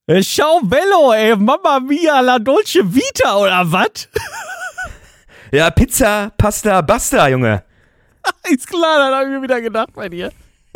Ciao bello, ey, Mamma mia, la dolce vita, oder was? Ja, Pizza, Pasta, Basta, Junge. Ist klar, dann hab ich mir wieder gedacht bei dir.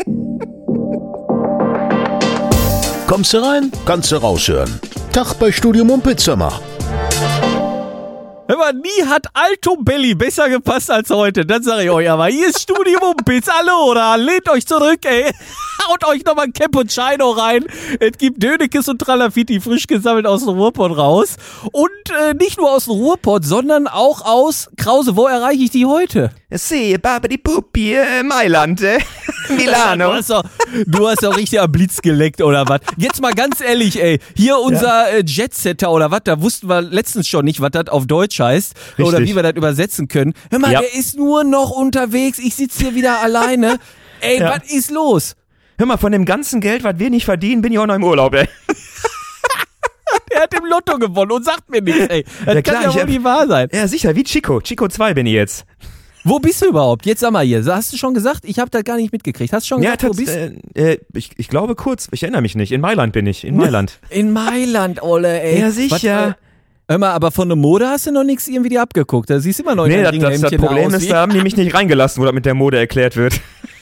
Kommst du rein, kannst du raushören. Tag bei Studio Mumpitzer. Hör mal, nie hat Alto Belli besser gepasst als heute. Das sag ich euch aber. Hier ist Studio Mumpitz. Allora, lehnt euch zurück, ey. Haut euch nochmal ein Cappuccino rein. Es gibt Dönekes und Tralafitti frisch gesammelt aus dem Ruhrpott raus. Und nicht nur aus dem Ruhrpott, sondern auch aus, Krause, wo erreiche ich die heute? See, Babidi Puppi, Mailand, Milano. Du hast doch richtig am Blitz geleckt, oder was? Jetzt mal ganz ehrlich, ey. Hier unser Jetsetter, oder was? Da wussten wir letztens schon nicht, was das auf Deutsch heißt. Richtig. Oder wie wir das übersetzen können. Hör mal, der ist nur noch unterwegs. Ich sitze hier wieder alleine. Ey, was ist los? Hör mal, von dem ganzen Geld, was wir nicht verdienen, bin ich auch noch im Urlaub, ey. Der hat im Lotto gewonnen und sagt mir nichts, ey. Das kann ja wohl nicht wahr sein. Ja, sicher, wie Chico. Chico 2 bin ich jetzt. Wo bist du überhaupt? Jetzt sag mal hier. Hast du schon gesagt? Ich habe das gar nicht mitgekriegt. Hast du schon gesagt, wo bist du? Ich glaube kurz. Ich erinnere mich nicht. In Mailand bin ich. In Mailand. In Mailand, Olle, ey. Ja, sicher. Hör mal, aber von der Mode hast du noch nichts irgendwie dir abgeguckt. Da siehst du immer noch das Problem ist, da haben die mich nicht reingelassen, wo das mit der Mode erklärt wird.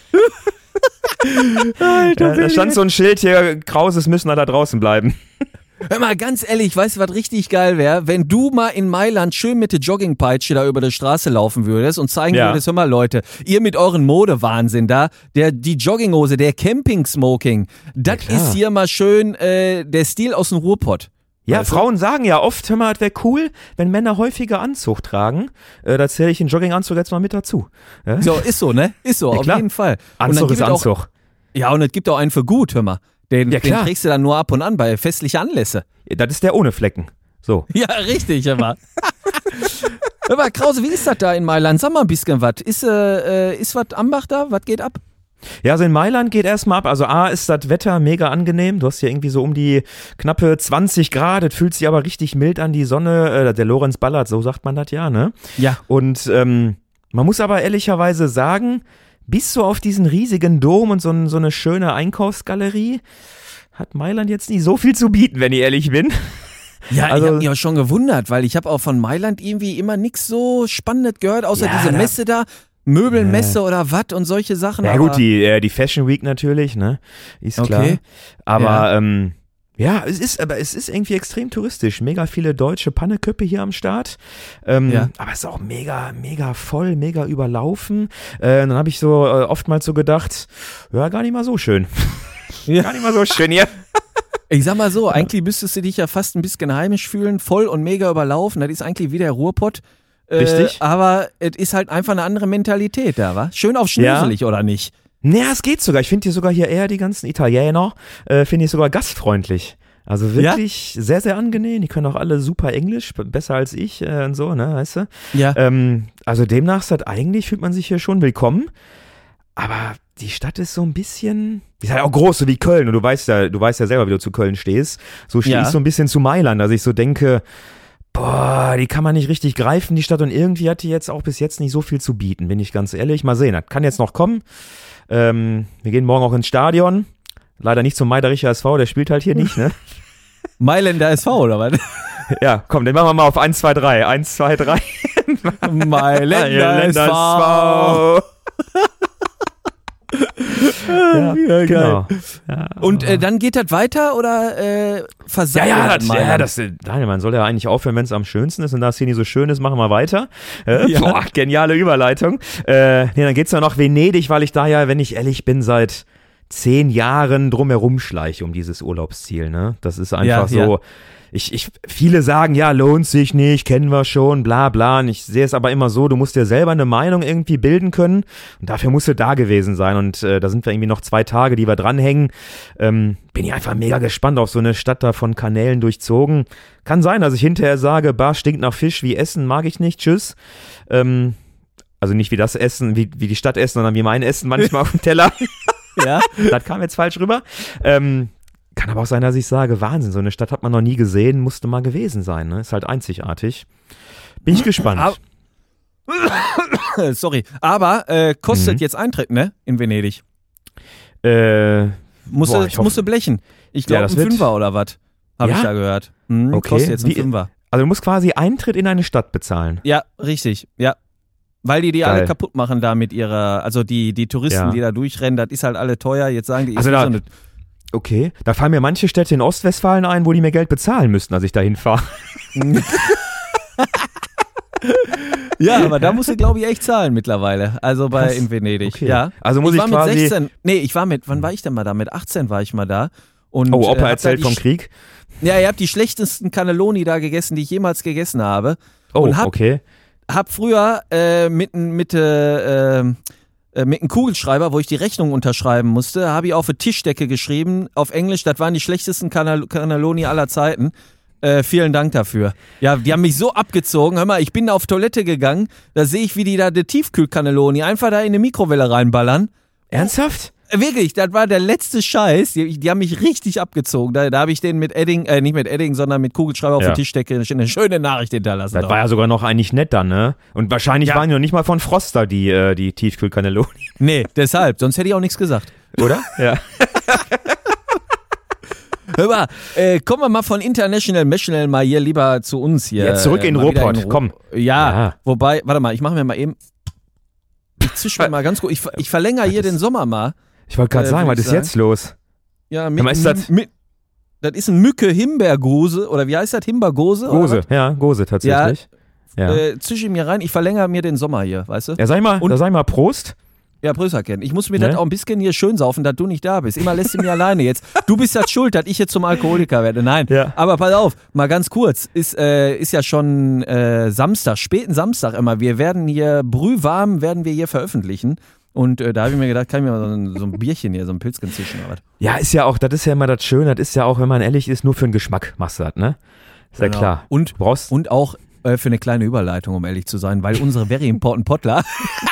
Alter, da stand so ein Schild hier, Krauses müssen da draußen bleiben. Hör mal, ganz ehrlich, weißt du, was richtig geil wäre? Wenn du mal in Mailand schön mit der Joggingpeitsche da über die Straße laufen würdest und zeigen würdest, hör mal Leute, ihr mit euren Modewahnsinn da, die Jogginghose, der Camping-Smoking, das ist hier mal schön der Stil aus dem Ruhrpott. Ja, Frauen sagen ja oft, hör mal, es wäre cool, wenn Männer häufiger Anzug tragen. Da zähle ich den Jogginganzug jetzt mal mit dazu. Ja? So, ist so, ne? Ist so, auf jeden Fall. Anzug ist Anzug. Ja, und es gibt auch einen für gut, hör mal. Den kriegst du dann nur ab und an bei festlichen Anlässe. Ja, das ist der ohne Flecken. So. Ja, richtig, hör mal. Hör mal, Krause, wie ist das da in Mailand? Sag mal ein bisschen was. Ist was Ambach da? Was geht ab? Ja, also in Mailand geht erstmal ab. Also A ist das Wetter mega angenehm. Du hast hier irgendwie so um die knappe 20 Grad. Es fühlt sich aber richtig mild an, die Sonne. Der Lorenz ballert, so sagt man das ja, ne? Ja. Und man muss aber ehrlicherweise sagen, bis so auf diesen riesigen Dom und so eine schöne Einkaufsgalerie hat Mailand jetzt nicht so viel zu bieten, wenn ich ehrlich bin. Ja, also, ich habe mich auch schon gewundert, weil ich habe auch von Mailand irgendwie immer nichts so Spannendes gehört, außer diese Messe da. Möbelmesse oder was und solche Sachen. Ja gut, die Fashion Week natürlich, ne? Ist klar. Aber es ist irgendwie extrem touristisch. Mega viele deutsche Panneköppe hier am Start. Aber es ist auch mega, mega voll, mega überlaufen. Dann habe ich so oftmals so gedacht, ja, gar nicht mal so schön. Gar nicht mal so schön hier. Ich sag mal so, eigentlich müsstest du dich ja fast ein bisschen heimisch fühlen, voll und mega überlaufen. Das ist eigentlich wie der Ruhrpott. Richtig. Aber es ist halt einfach eine andere Mentalität da, wa? Schön auf schnöselig, oder nicht? Naja, es geht sogar. Ich finde hier sogar hier eher die ganzen Italiener, finde ich sogar gastfreundlich. Also wirklich sehr, sehr angenehm. Die können auch alle super Englisch, besser als ich und so, ne, weißt du? Ja. Also demnach fühlt man sich hier schon willkommen. Aber die Stadt ist so ein bisschen, die ist halt auch groß, so wie Köln. Und du weißt ja selber, wie du zu Köln stehst. So stehe ich so ein bisschen zu Mailand. Also ich so denke, boah, die kann man nicht richtig greifen, die Stadt. Und irgendwie hat die jetzt auch bis jetzt nicht so viel zu bieten, bin ich ganz ehrlich. Mal sehen, das kann jetzt noch kommen. Wir gehen morgen auch ins Stadion. Leider nicht zum Meidericher SV, der spielt halt hier nicht, ne? Mailänder SV, oder was? Ja, komm, den machen wir mal auf 1, 2, 3. 1, 2, 3. Mailänder SV. Ja, geil. Genau. Ja, und dann geht das weiter oder versagt Daniel, man soll ja eigentlich aufhören, wenn es am schönsten ist, und da es hier nicht so schön ist, machen wir weiter. Boah, geniale Überleitung. Dann geht's ja noch Venedig, weil ich da ja, wenn ich ehrlich bin, seit 10 Jahren drumherum schleiche um dieses Urlaubsziel, ne? Das ist einfach so. Viele sagen, ja, lohnt sich nicht, kennen wir schon, bla bla. Und ich sehe es aber immer so, du musst dir selber eine Meinung irgendwie bilden können. Und dafür musst du da gewesen sein. Und da sind wir irgendwie noch 2 Tage, die wir dranhängen. Bin ich einfach mega gespannt auf so eine Stadt da von Kanälen durchzogen. Kann sein, dass ich hinterher sage, Bar stinkt nach Fisch, wie Essen mag ich nicht, tschüss. Also nicht wie das Essen, wie die Stadt essen, sondern wie mein Essen manchmal auf dem Teller. Ja, das kam jetzt falsch rüber. Kann aber auch sein, dass ich sage, Wahnsinn, so eine Stadt hat man noch nie gesehen, musste mal gewesen sein, ne? Ist halt einzigartig. Bin ich gespannt. Sorry, aber kostet jetzt Eintritt, ne? In Venedig. Musst du blechen. Ich glaube, ein Fünfer oder was. habe Ja? ich da gehört. Okay. Kostet jetzt einen Wie- Fünfer. Also du musst quasi Eintritt in eine Stadt bezahlen. Ja, richtig, ja. Weil die Geil. alle kaputt machen da mit ihrer, also die Touristen, Ja. die da durchrennen, das ist halt alle teuer. Jetzt sagen die, Also ist wie da- so eine Okay, da fallen mir manche Städte in Ostwestfalen ein, wo die mir Geld bezahlen müssten, als ich da hinfahre. Ja, aber da musst du, glaube ich, echt zahlen mittlerweile. Also Krass. in Venedig. Okay. Ja. Also muss ich war quasi- mit 16. Nee, wann war ich denn mal da? Mit 18 war ich mal da. Und, Oh, Opa hab erzählt da vom Krieg. Ja, ihr habt die schlechtesten Cannelloni da gegessen, die ich jemals gegessen habe. Oh, Und okay. Hab früher mit einem Kugelschreiber, wo ich die Rechnung unterschreiben musste, habe ich auf eine Tischdecke geschrieben, auf Englisch, das waren die schlechtesten Cannelloni aller Zeiten. Vielen Dank dafür. Ja, die haben mich so abgezogen. Hör mal, ich bin da auf Toilette gegangen, da sehe ich, wie die da die Tiefkühl-Cannelloni einfach da in eine Mikrowelle reinballern. Ernsthaft? Wirklich, das war der letzte Scheiß. Die haben mich richtig abgezogen. Da habe ich den mit Edding, nicht mit Edding, sondern mit Kugelschreiber auf Ja. der Tischdecke eine schöne Nachricht hinterlassen. Das war ja sogar noch eigentlich nett dann, ne? Und wahrscheinlich Ja. waren die noch nicht mal von Froster, die Tiefkühlcannelloni, Nee, deshalb, sonst hätte ich auch nichts gesagt. oder? Ja. Hör mal, kommen wir mal von International National mal hier lieber zu uns hier. Jetzt zurück in mal wieder Ruhrpott, komm. Ja, Ja. wobei, warte mal, ich mache mir mal eben, ich zische mir mal ganz gut, ich verlängere hier den Sommer mal. Ich wollte gerade sagen, würd was ich ist jetzt los? Ja, Hör mal, ist das- das ist ein Mücke-Himbeergose, oder wie heißt das, Himbeergose? oder Gose, ja, Gose tatsächlich. Ja, was? Zische mir rein, ich verlängere mir den Sommer hier, weißt du? ja sag ich mal, und- da sag ich mal Prost. Ja, Prösterchen. Ich muss mir Ne? das auch ein bisschen hier schön saufen, dass du nicht da bist. Immer lässt du mir alleine jetzt. Du bist das schuld, dass ich jetzt zum Alkoholiker werde. Nein. Ja. Aber pass auf, mal ganz kurz. Ist ja schon Samstag, späten Samstag immer. Wir werden hier, brühwarm werden wir hier veröffentlichen. Und da habe ich mir gedacht, kann ich mir mal so ein Bierchen hier, so ein Pilzchen zischen oder was. Ja, ist ja auch, das ist ja immer das Schöne, das ist ja auch, wenn man ehrlich ist, nur für den Geschmack machst du das, ne? Ist ja Genau. klar. Und Du brauchst, auch für eine kleine Überleitung, um ehrlich zu sein, weil unsere Very Important Pottler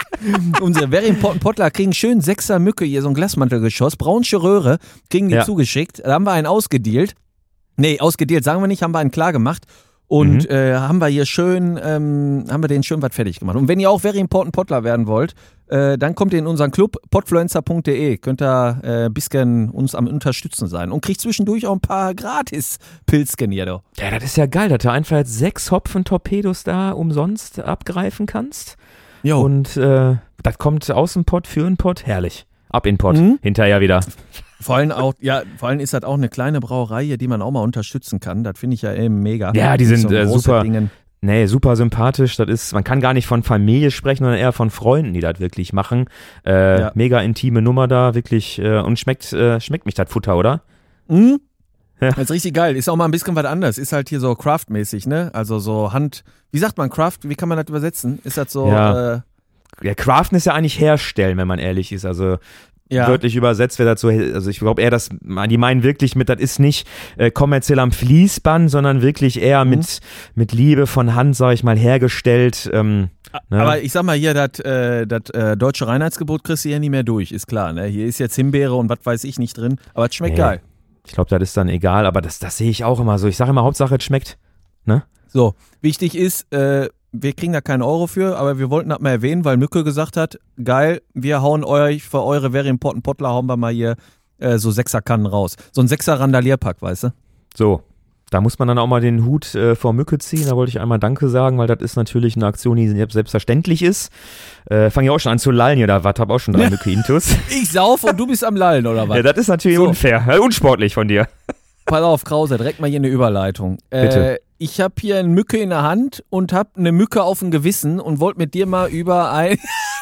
kriegen schön 6er Mücke hier, so ein Glasmantelgeschoss, braunsche Röhre, kriegen die Ja. zugeschickt. Da haben wir einen ausgedealt. Nee, ausgedealt sagen wir nicht, haben wir einen klar gemacht. Und haben wir hier schön, haben wir den schön was fertig gemacht. Und wenn ihr auch Very Important Pottler werden wollt, dann kommt ihr in unseren Club, podfluencer.de. Könnt ihr ein bisschen uns am Unterstützen sein. Und kriegt zwischendurch auch ein paar Gratis-Pilzchen hier, doch. ja, das ist ja geil, dass du einfach jetzt 6 Hopfen-Torpedos da umsonst abgreifen kannst. Jo. Und das kommt aus dem Pott für den Pott, herrlich. Ab in den Pott, Mhm. hinterher wieder. Vor allem ist das auch eine kleine Brauerei hier, die man auch mal unterstützen kann. Das finde ich ja eben mega. Ja, die sind, große super. Dingen. Nee, super sympathisch. Das ist, man kann gar nicht von Familie sprechen, sondern eher von Freunden, die das wirklich machen. Ja. Mega intime Nummer da, wirklich. Und schmeckt mich das Futter, oder? Mhm. Ja. Das ist richtig geil. Ist auch mal ein bisschen was anderes. Ist halt hier so Craft-mäßig, ne? Also so wie sagt man Craft? Wie kann man das übersetzen? Ist das so, Ja. Ja, Craften ist ja eigentlich herstellen, wenn man ehrlich ist. Also ja. wörtlich übersetzt wäre das so, also ich glaube eher, dass die meinen wirklich mit, das ist nicht kommerziell am Fließband, sondern wirklich eher mit Liebe von Hand, sag ich mal, hergestellt. Ne? Aber ich sag mal hier, das deutsche Reinheitsgebot kriegst du hier nicht mehr durch, ist klar, ne? Hier ist jetzt Himbeere und was weiß ich nicht drin, aber es schmeckt Nee. geil. Ich glaube, das ist dann egal, aber das sehe ich auch immer so. Ich sage immer, Hauptsache es schmeckt. Ne? So, wichtig ist, wir kriegen da keinen Euro für, aber wir wollten das mal erwähnen, weil Mücke gesagt hat, geil, wir hauen euch für eure Very Important Pottler, hauen wir mal hier so 6er-Kannen raus. So ein 6er-Randalierpack, weißt du? So, da muss man dann auch mal den Hut vor Mücke ziehen. Da wollte ich einmal Danke sagen, weil das ist natürlich eine Aktion, die selbstverständlich ist. Fange ich auch schon an zu lallen hier, da hab auch schon 3 Mücke-Intus. Ich sauf und du bist am Lallen, oder was? Ja, das ist natürlich So. unfair, unsportlich von dir. Pass auf, Krause, direkt mal hier eine Überleitung. Bitte. Ich habe hier eine Mücke in der Hand und habe eine Mücke auf dem Gewissen und wollte mit dir mal über ein...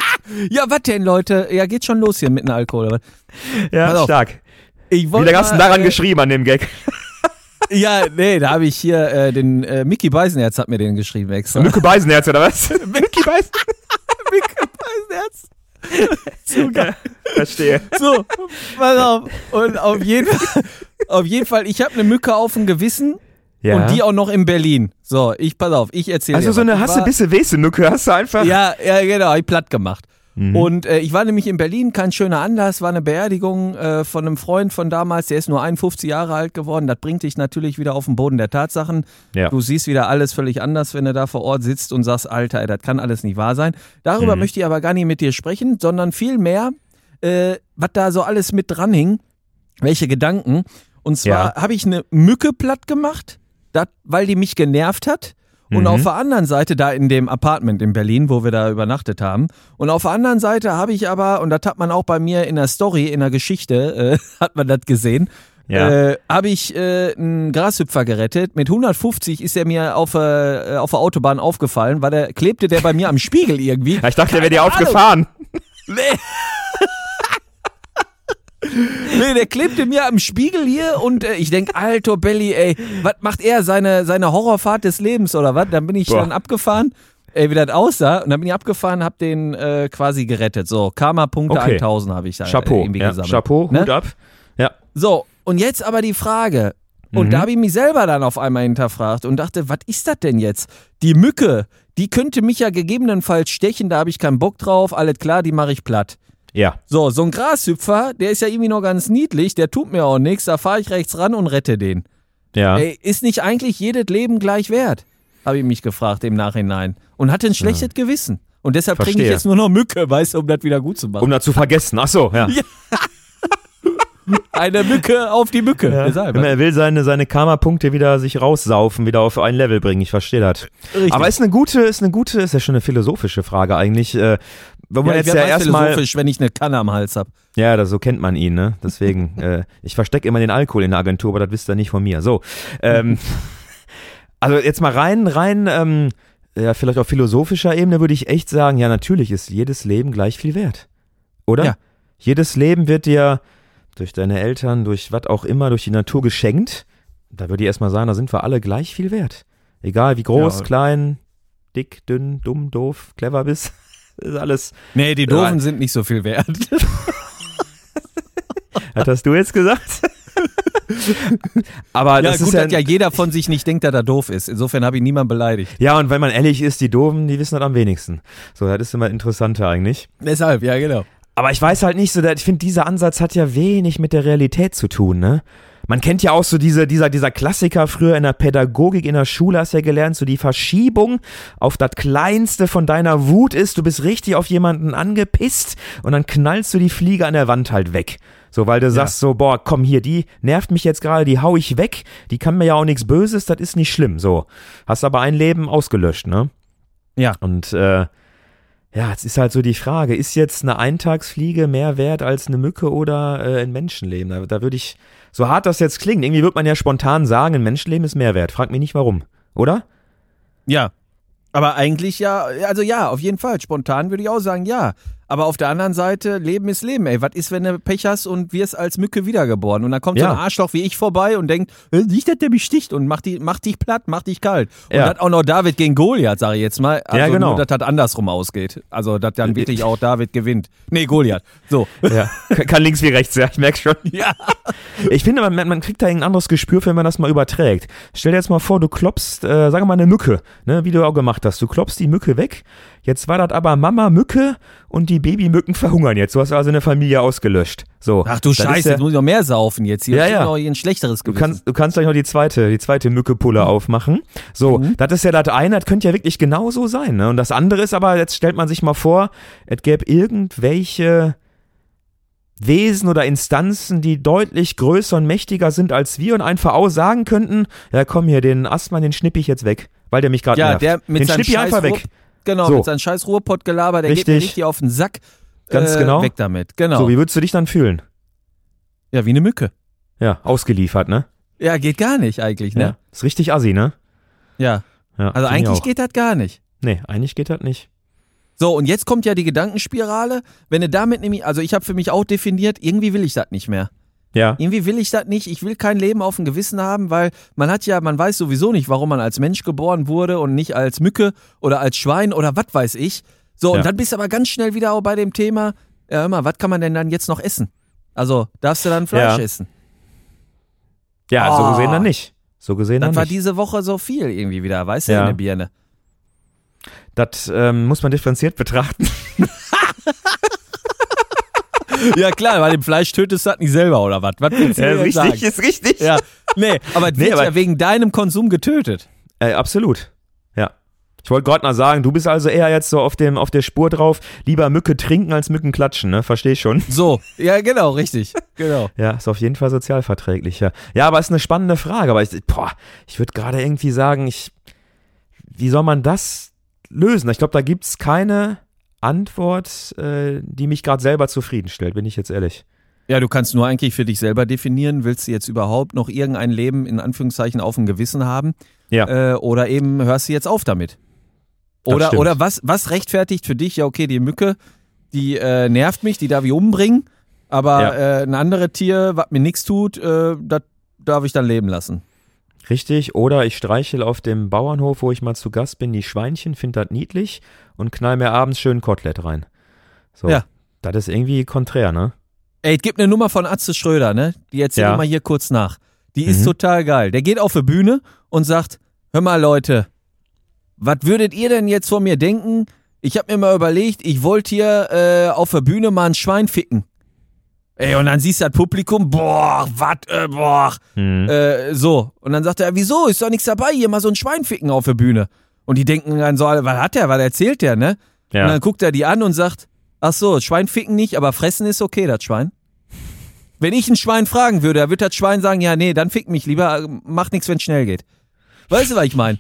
Ja, was denn, Leute? Ja, geht schon los hier mit dem Alkohol. Oder? Pass Ja, auf. stark. Ich Wie lange hast du daran geschrieben an dem Gag? Ja, nee, da habe ich hier den Mickey Beisenherz hat mir den geschrieben extra. Mücke Beisenherz, oder was? Mücke Beisenherz? Beisenherz. Zu geil. Verstehe. So, pass auf. Und auf jeden Fall, ich habe eine Mücke auf dem Gewissen Ja. und die auch noch in Berlin. So, pass auf, ich erzähle Also dir so was. eine Ich war- Hasse-Bisse-Wese-Mücke hast du einfach. Ja, genau, hab ich platt gemacht. Mhm. Und ich war nämlich in Berlin, kein schöner Anlass, war eine Beerdigung von einem Freund von damals, der ist nur 51 Jahre alt geworden. Das bringt dich natürlich wieder auf den Boden der Tatsachen. Ja. Du siehst wieder alles völlig anders, wenn du da vor Ort sitzt und sagst, Alter, ey, das kann alles nicht wahr sein. Darüber möchte ich aber gar nicht mit dir sprechen, sondern vielmehr, was da so alles mit dran hing, welche Gedanken. Und zwar habe ich eine Mücke platt gemacht, weil die mich genervt hat. Und auf der anderen Seite, da in dem Apartment in Berlin, wo wir da übernachtet haben, und auf der anderen Seite habe ich aber, und das hat man auch bei mir in der Story, in der Geschichte, hat man das gesehen, habe ich einen Grashüpfer gerettet. Mit 150 ist er mir auf der Autobahn aufgefallen, weil klebte der bei mir am Spiegel irgendwie. Ja, ich dachte, der wäre dir aufgefahren. Nee, der klebte mir am Spiegel hier und ich denk, Alter Belly, ey, was macht er, seine Horrorfahrt des Lebens oder was? Dann bin ich dann abgefahren, wie das aussah, und dann bin ich abgefahren, hab den quasi gerettet. So, Karma-Punkte 1000 habe ich da irgendwie gesammelt. Chapeau, Hut ab. Ja. So, und jetzt aber die Frage, und da habe ich mich selber dann auf einmal hinterfragt und dachte, was ist das denn jetzt? Die Mücke, die könnte mich ja gegebenenfalls stechen, da habe ich keinen Bock drauf, alles klar, die mache ich platt. Ja. So ein Grashüpfer, der ist ja irgendwie noch ganz niedlich, der tut mir auch nichts, da fahre ich rechts ran und rette den. Ja. Ey, ist nicht eigentlich jedes Leben gleich wert? Habe ich mich gefragt im Nachhinein. Und hatte ein schlechtes Gewissen. Und deshalb kriege ich jetzt nur noch Mücke, weißt du, um das wieder gut zu machen. Um das zu vergessen, ach so, ja. Eine Mücke auf die Mücke. Ja. Er will seine Karma-Punkte wieder sich raussaufen, wieder auf ein Level bringen, ich verstehe das. Richtig. Aber ist ja schon eine philosophische Frage eigentlich. Wenn man jetzt philosophisch, wenn ich eine Kanne am Hals habe. Ja, so kennt man ihn, ne? Deswegen, ich verstecke immer den Alkohol in der Agentur, aber das wisst ihr nicht von mir. So, also jetzt mal rein, vielleicht auf philosophischer Ebene würde ich echt sagen, ja, natürlich ist jedes Leben gleich viel wert. Oder? Ja. Jedes Leben wird dir durch deine Eltern, durch was auch immer, durch die Natur geschenkt. Da würde ich erstmal sagen, da sind wir alle gleich viel wert. Egal wie groß, klein, dick, dünn, dumm, doof, clever bist. Das ist alles. Nee, die Doofen sind nicht so viel wert. Was hast du jetzt gesagt? Aber das gut, ist dass ja jeder von sich nicht denkt, dass er doof ist. Insofern habe ich niemanden beleidigt. Ja, und wenn man ehrlich ist, die Doofen, die wissen das am wenigsten. So, das ist immer interessanter eigentlich. Deshalb, ja, genau. Aber ich weiß halt nicht so, ich finde, dieser Ansatz hat ja wenig mit der Realität zu tun, ne? Man kennt ja auch so dieser Klassiker früher in der Pädagogik in der Schule, hast ja gelernt, so die Verschiebung auf das Kleinste von deiner Wut ist, du bist richtig auf jemanden angepisst und dann knallst du die Fliege an der Wand halt weg. So, weil du sagst so, boah, komm hier, die nervt mich jetzt gerade, die hau ich weg, die kann mir ja auch nichts Böses, das ist nicht schlimm, so. Hast aber ein Leben ausgelöscht, ne? Ja. Und, ja, jetzt ist halt so die Frage, ist jetzt eine Eintagsfliege mehr wert als eine Mücke oder ein Menschenleben? Da würde ich, so hart das jetzt klingt, irgendwie würde man ja spontan sagen, ein Menschenleben ist mehr wert. Frag mich nicht warum, oder? Ja, aber eigentlich ja, also ja, auf jeden Fall. Spontan würde ich auch sagen, ja. Aber auf der anderen Seite, Leben ist Leben, ey. Was ist, wenn du Pech hast und wirst als Mücke wiedergeboren? Und dann kommt so ein Arschloch wie ich vorbei und denkt, nicht, dass der mich sticht und macht dich platt, macht dich kalt. Und hat auch noch David gegen Goliath, sage ich jetzt mal. Also ja, genau. Nur, dass das andersrum ausgeht. Also, dass dann wirklich auch David gewinnt. Nee, Goliath. So. Ja. Kann links wie rechts, ja, ich merke schon. Ja. Ich finde, man kriegt da ein anderes Gespür, wenn man das mal überträgt. Stell dir jetzt mal vor, du klopfst, sagen wir mal eine Mücke, ne, wie du auch gemacht hast. Du klopfst die Mücke weg. Jetzt war das aber Mama Mücke und die Babymücken verhungern jetzt. Du hast also eine Familie ausgelöscht. So. Ach du Scheiße, jetzt muss ich noch mehr saufen jetzt hier. Ja. Noch hier ein schlechteres Gewissen. Du kannst gleich noch die zweite Mückepulle aufmachen. So, das ist ja das eine, das könnte ja wirklich genauso sein. Ne? Und das andere ist aber, jetzt stellt man sich mal vor, es gäbe irgendwelche Wesen oder Instanzen, die deutlich größer und mächtiger sind als wir und einfach auch sagen könnten, ja komm hier, den Astmann, den schnipp ich jetzt weg, weil der mich gerade nervt. Der mit den schnipp ich einfach weg. Genau, mit seinem scheiß Ruhrpott-Gelaber, der geht mir richtig auf den Sack. Ganz genau. Weg damit, genau. So, wie würdest du dich dann fühlen? Ja, wie eine Mücke. Ja, ausgeliefert, ne? Ja, geht gar nicht eigentlich, ne? Ja, ist richtig assi, ne? Ja. Also eigentlich geht das gar nicht. Nee, eigentlich geht das nicht. So, und jetzt kommt ja die Gedankenspirale. Wenn du damit nämlich, also ich habe für mich auch definiert, irgendwie will ich das nicht mehr. Ja. Irgendwie will ich das nicht. Ich will kein Leben auf dem Gewissen haben, weil man weiß sowieso nicht, warum man als Mensch geboren wurde und nicht als Mücke oder als Schwein oder was weiß ich. So, und dann bist du aber ganz schnell wieder auch bei dem Thema, ja hör mal, was kann man denn dann jetzt noch essen? Also, darfst du dann Fleisch essen? Ja, so gesehen dann nicht. So gesehen dann nicht. Das war diese Woche so viel irgendwie wieder, weißt du, in der Birne. Das muss man differenziert betrachten. Ja klar, weil dem Fleisch tötest du das nicht selber, oder was? Was willst du richtig, sagen? Ist richtig. Ja, nee, aber wird ja wegen deinem Konsum getötet. Absolut, ja. Ich wollte gerade mal sagen, du bist also eher jetzt so auf der Spur drauf, lieber Mücke trinken als Mücken klatschen, ne? Versteh ich schon. So, ja genau, richtig, genau. Ja, ist auf jeden Fall sozialverträglicher. Ja, aber ist eine spannende Frage, aber ich würde gerade irgendwie sagen, wie soll man das lösen? Ich glaube, da gibt es keine Antwort, die mich gerade selber zufriedenstellt, bin ich jetzt ehrlich. Ja, du kannst nur eigentlich für dich selber definieren, willst du jetzt überhaupt noch irgendein Leben in Anführungszeichen auf dem Gewissen haben? Ja. Oder eben hörst du jetzt auf damit? Oder was rechtfertigt für dich, ja okay, die Mücke, die nervt mich, die darf ich umbringen, aber ein anderes Tier, was mir nichts tut, das darf ich dann leben lassen. Richtig, oder ich streichel auf dem Bauernhof, wo ich mal zu Gast bin, die Schweinchen, finde das niedlich und knall mir abends schön ein Kotelett rein. So, ja. Das ist irgendwie konträr, ne? Ey, es gibt eine Nummer von Atze Schröder, ne? Die erzähl ich mal hier kurz nach. Die ist total geil. Der geht auf die Bühne und sagt, hör mal Leute, was würdet ihr denn jetzt von mir denken? Ich habe mir mal überlegt, ich wollte hier auf der Bühne mal ein Schwein ficken. Ey, und dann siehst du das Publikum, boah. So. Und dann sagt er, wieso? Ist doch nichts dabei, hier mal so ein Schwein ficken auf der Bühne. Und die denken dann so, was hat der, was erzählt der, ne? Ja. Und dann guckt er die an und sagt, ach so, Schwein ficken nicht, aber fressen ist okay, das Schwein. Wenn ich ein Schwein fragen würde, dann würde das Schwein sagen, ja, nee, dann fick mich lieber, mach nichts, wenn es schnell geht. Weißt du, was ich meine?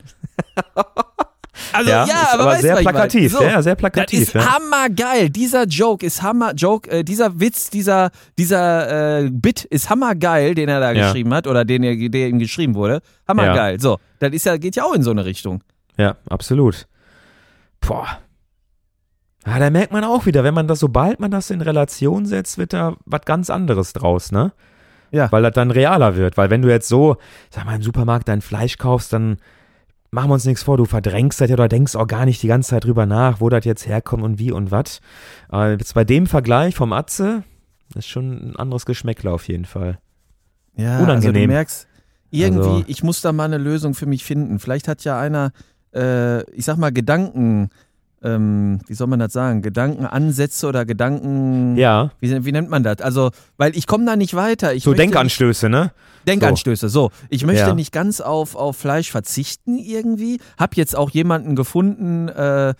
Also, ja, aber weißt sehr du, plakativ, so, ja, sehr plakativ. Das ist hammergeil. Dieser Joke ist dieser Witz, dieser Bit ist hammergeil, den er da geschrieben hat oder der ihm geschrieben wurde. Hammergeil. Ja. So, das geht ja auch in so eine Richtung. Ja, absolut. Boah. Ja, da merkt man auch wieder, sobald man das in Relation setzt, wird da was ganz anderes draus, ne? Ja. Weil das dann realer wird. Weil wenn du jetzt so, sag mal, im Supermarkt dein Fleisch kaufst, dann machen wir uns nichts vor, du verdrängst das ja oder denkst auch gar nicht die ganze Zeit drüber nach, wo das jetzt herkommt und wie und was. Aber jetzt bei dem Vergleich vom Atze, das ist schon ein anderes Geschmäckler auf jeden Fall. Ja, unangenehm. Also du merkst, irgendwie, ich muss da mal eine Lösung für mich finden. Vielleicht hat ja einer, ich sag mal, Gedanken, wie soll man das sagen, Gedankenansätze oder Gedanken, wie nennt man das? Also, weil ich komme da nicht weiter. Denkanstöße, ne? Denkanstöße, so. Ich möchte nicht ganz auf Fleisch verzichten irgendwie. Hab jetzt auch jemanden gefunden,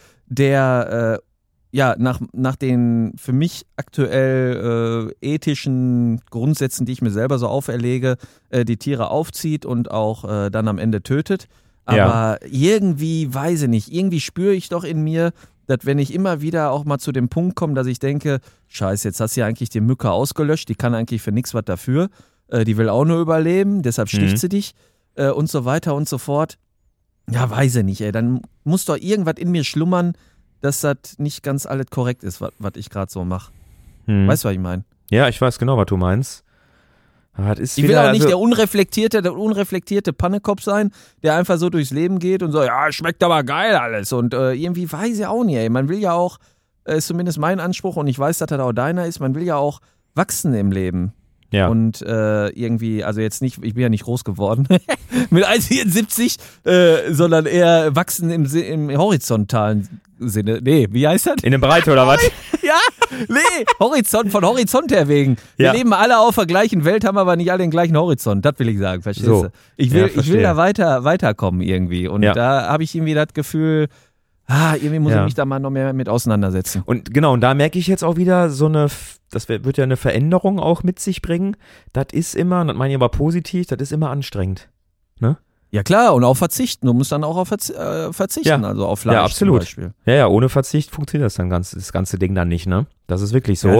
der nach den für mich aktuell ethischen Grundsätzen, die ich mir selber so auferlege, die Tiere aufzieht und auch dann am Ende tötet. Aber irgendwie, weiß ich nicht, irgendwie spüre ich doch in mir, dass wenn ich immer wieder auch mal zu dem Punkt komme, dass ich denke, scheiße, jetzt hast du ja eigentlich die Mücke ausgelöscht, die kann eigentlich für nichts was dafür, die will auch nur überleben, deshalb sticht sie dich und so weiter und so fort. Ja, weiß ich nicht, ey, dann muss doch irgendwas in mir schlummern, dass das nicht ganz alles korrekt ist, was ich gerade so mache. Weißt du, was ich meine? Ja, ich weiß genau, was du meinst. Ich will auch nicht der unreflektierte Pannekopf sein, der einfach so durchs Leben geht und so, ja, schmeckt aber geil alles. Und irgendwie weiß ich auch nicht, ey. Man will ja auch, ist zumindest mein Anspruch und ich weiß, dass das auch deiner ist, man will ja auch wachsen im Leben. Ja. Und irgendwie, also jetzt nicht, ich bin ja nicht groß geworden mit 1,74, sondern eher wachsen im horizontalen Sinne. Nee, wie heißt das? In der Breite oder was? Ja, nee, von Horizont her wegen. Wir leben alle auf der gleichen Welt, haben aber nicht alle den gleichen Horizont. Das will ich sagen, verstehst du? Ich will da weiterkommen irgendwie. Und da habe ich irgendwie das Gefühl, irgendwie muss ich mich da mal noch mehr mit auseinandersetzen. Und genau, und da merke ich jetzt auch wieder das wird ja eine Veränderung auch mit sich bringen. Das ist immer, das meine ich aber positiv, das ist immer anstrengend. Ne? Ja klar, und auch verzichten. Du musst dann auch auf verzichten, also auf Fleisch absolut. zum Beispiel. Ja, ohne Verzicht funktioniert das ganze Ding dann nicht, ne? Das ist wirklich so. Ja,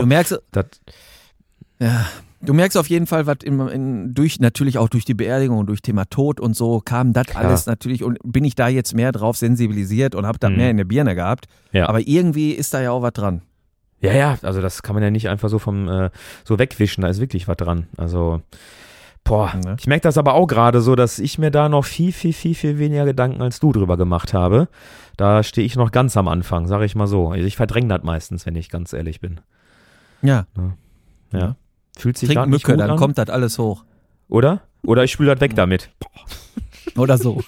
du merkst auf jeden Fall, was natürlich auch durch die Beerdigung und durch Thema Tod und so kam das alles natürlich und bin ich da jetzt mehr drauf sensibilisiert und habe da mehr in der Birne gehabt. Ja. Aber irgendwie ist da ja auch was dran. Ja, also das kann man ja nicht einfach so so wegwischen, da ist wirklich was dran. Also, ich merke das aber auch gerade so, dass ich mir da noch viel, viel, viel, viel weniger Gedanken als du drüber gemacht habe. Da stehe ich noch ganz am Anfang, sage ich mal so. Also ich verdränge das meistens, wenn ich ganz ehrlich bin. Ja. Fühlt sich gar nicht Mücke, gut dann an. Kommt das alles hoch. Oder ich spüle das weg damit. Oder so.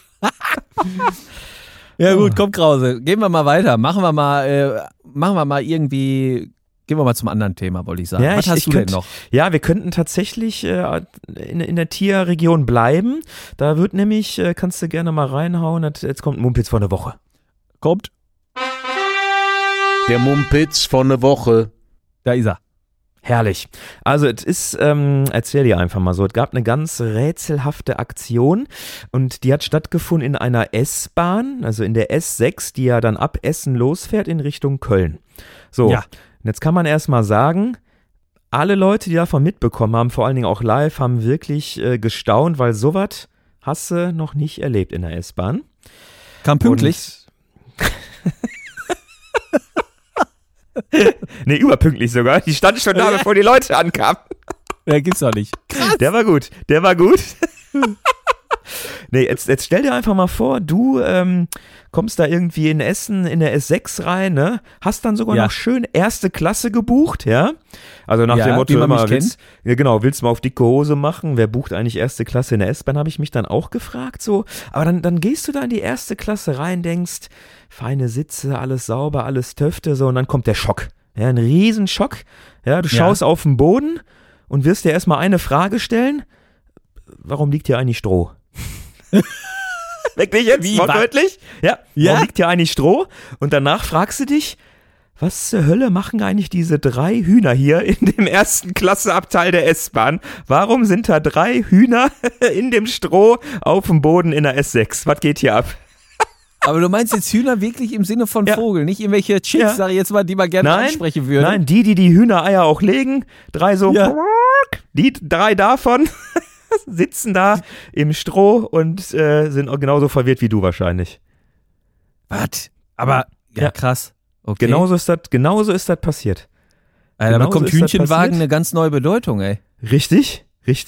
Ja gut, komm Krause, gehen wir mal weiter. Machen wir mal irgendwie, gehen wir mal zum anderen Thema, wollte ich sagen. Ja, was hast du denn noch? Ja, wir könnten tatsächlich in der Tierregion bleiben. Da wird nämlich, kannst du gerne mal reinhauen, jetzt kommt Mumpitz vor einer Woche. Kommt. Der Mumpitz von der Woche. Da ist er. Herrlich. Also es ist, erzähl dir einfach mal so, es gab eine ganz rätselhafte Aktion und die hat stattgefunden in einer S-Bahn, also in der S6, die ja dann ab Essen losfährt in Richtung Köln. So, Ja. und jetzt kann man erstmal sagen, alle Leute, die davon mitbekommen haben, vor allen Dingen auch live, haben wirklich gestaunt, weil sowas hast du noch nicht erlebt in der S-Bahn. Kam pünktlich. Nee, überpünktlich sogar. Die stand schon da, bevor die Leute ankamen. Ja, gibt's doch nicht. Der war gut. Nee, jetzt stell dir einfach mal vor, du kommst da irgendwie in Essen in der S6 rein, ne? Hast dann sogar noch schön erste Klasse gebucht, ja? Also nach dem Motto, wie man mich willst du mal auf dicke Hose machen? Wer bucht eigentlich erste Klasse in der S-Bahn, habe ich mich dann auch gefragt, so. Aber dann gehst du da in die erste Klasse rein, denkst, feine Sitze, alles sauber, alles Töfte, so, und dann kommt der Schock. Ja, ein Riesenschock. Ja, du schaust auf den Boden und wirst dir erstmal eine Frage stellen. Warum liegt hier eigentlich Stroh? Wirklich jetzt? Wortwörtlich? Ja. Warum liegt hier eigentlich Stroh? Und danach fragst du dich, was zur Hölle machen eigentlich diese 3 Hühner hier in dem ersten Klasseabteil der S-Bahn? Warum sind da 3 Hühner in dem Stroh auf dem Boden in der S6? Was geht hier ab? Aber du meinst jetzt Hühner wirklich im Sinne von Vogel, nicht irgendwelche Chicks, sag ich jetzt mal, die man gerne ansprechen würde? Nein, die Hühnereier auch legen, 3 so, die 3 davon sitzen da im Stroh und sind auch genauso verwirrt wie du wahrscheinlich. Was? Aber, krass. Okay. Genauso ist das passiert. Alter, da bekommt Hühnchenwagen eine ganz neue Bedeutung, ey. Richtig.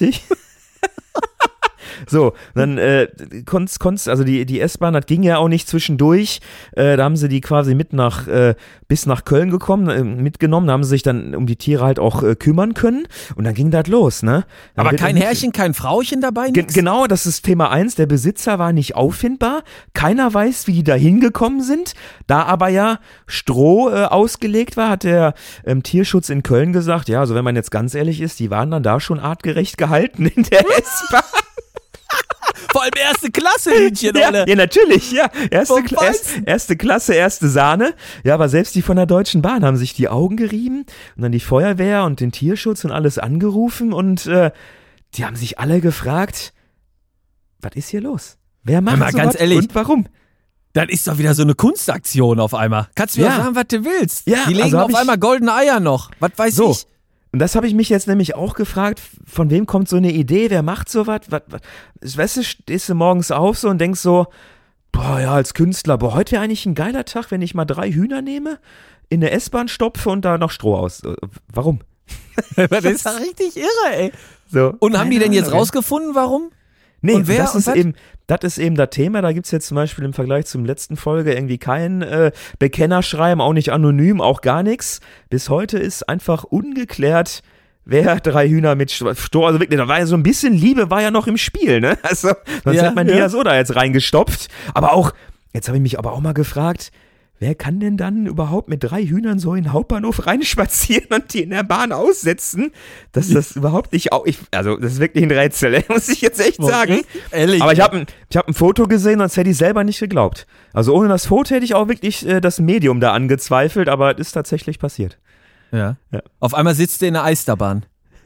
So, dann also die S-Bahn, das ging ja auch nicht zwischendurch, da haben sie die quasi bis nach Köln mitgenommen, da haben sie sich dann um die Tiere halt auch kümmern können und dann ging das los, ne? Dann aber kein Herrchen, kein Frauchen dabei? Genau, das ist Thema 1, der Besitzer war nicht auffindbar, keiner weiß, wie die da hingekommen sind, da aber ja Stroh ausgelegt war, hat der Tierschutz in Köln gesagt, ja, also wenn man jetzt ganz ehrlich ist, die waren dann da schon artgerecht gehalten in der S-Bahn. Vor allem erste Klasse, Hühnchen, Olle. Ja, natürlich, ja. Erste Klasse, erste Sahne. Ja, aber selbst die von der Deutschen Bahn haben sich die Augen gerieben und dann die Feuerwehr und den Tierschutz und alles angerufen und die haben sich alle gefragt, was ist hier los? Wer macht sowas ganz ehrlich, und warum? Das ist doch wieder so eine Kunstaktion auf einmal. Kannst du mir sagen, was du willst? Ja, die legen auf einmal goldene Eier noch. Was weiß ich? Und das habe ich mich jetzt nämlich auch gefragt, von wem kommt so eine Idee, wer macht sowas? Weißt du, stehst du morgens auf so und denkst so, boah, ja, als Künstler, heute wäre eigentlich ein geiler Tag, wenn ich mal 3 Hühner nehme, in der S-Bahn stopfe und da noch Stroh aus. Warum? Das ist doch richtig irre, ey. So, und haben die denn jetzt rausgefunden, warum? Nee, und wer, das ist eben das Thema. Da gibt es jetzt zum Beispiel im Vergleich zum letzten Folge irgendwie kein Bekennerschreiben, auch nicht anonym, auch gar nichts. Bis heute ist einfach ungeklärt, wer 3 Hühner mit Stroh, also wirklich, da war ja so ein bisschen Liebe, war ja noch im Spiel, ne? Also, sonst hätte man die ja so da jetzt reingestopft. Aber auch, jetzt habe ich mich aber auch mal gefragt, wer kann denn dann überhaupt mit 3 Hühnern so in den Hauptbahnhof reinspazieren und die in der Bahn aussetzen? Dass das überhaupt nicht also das ist wirklich ein Rätsel, muss ich jetzt echt sagen. Ehrlich? Aber ich hab ein Foto gesehen, sonst hätte ich selber nicht geglaubt. Also ohne das Foto hätte ich auch wirklich das Medium da angezweifelt, aber es ist tatsächlich passiert. Ja. Auf einmal sitzt du in der Eisterbahn.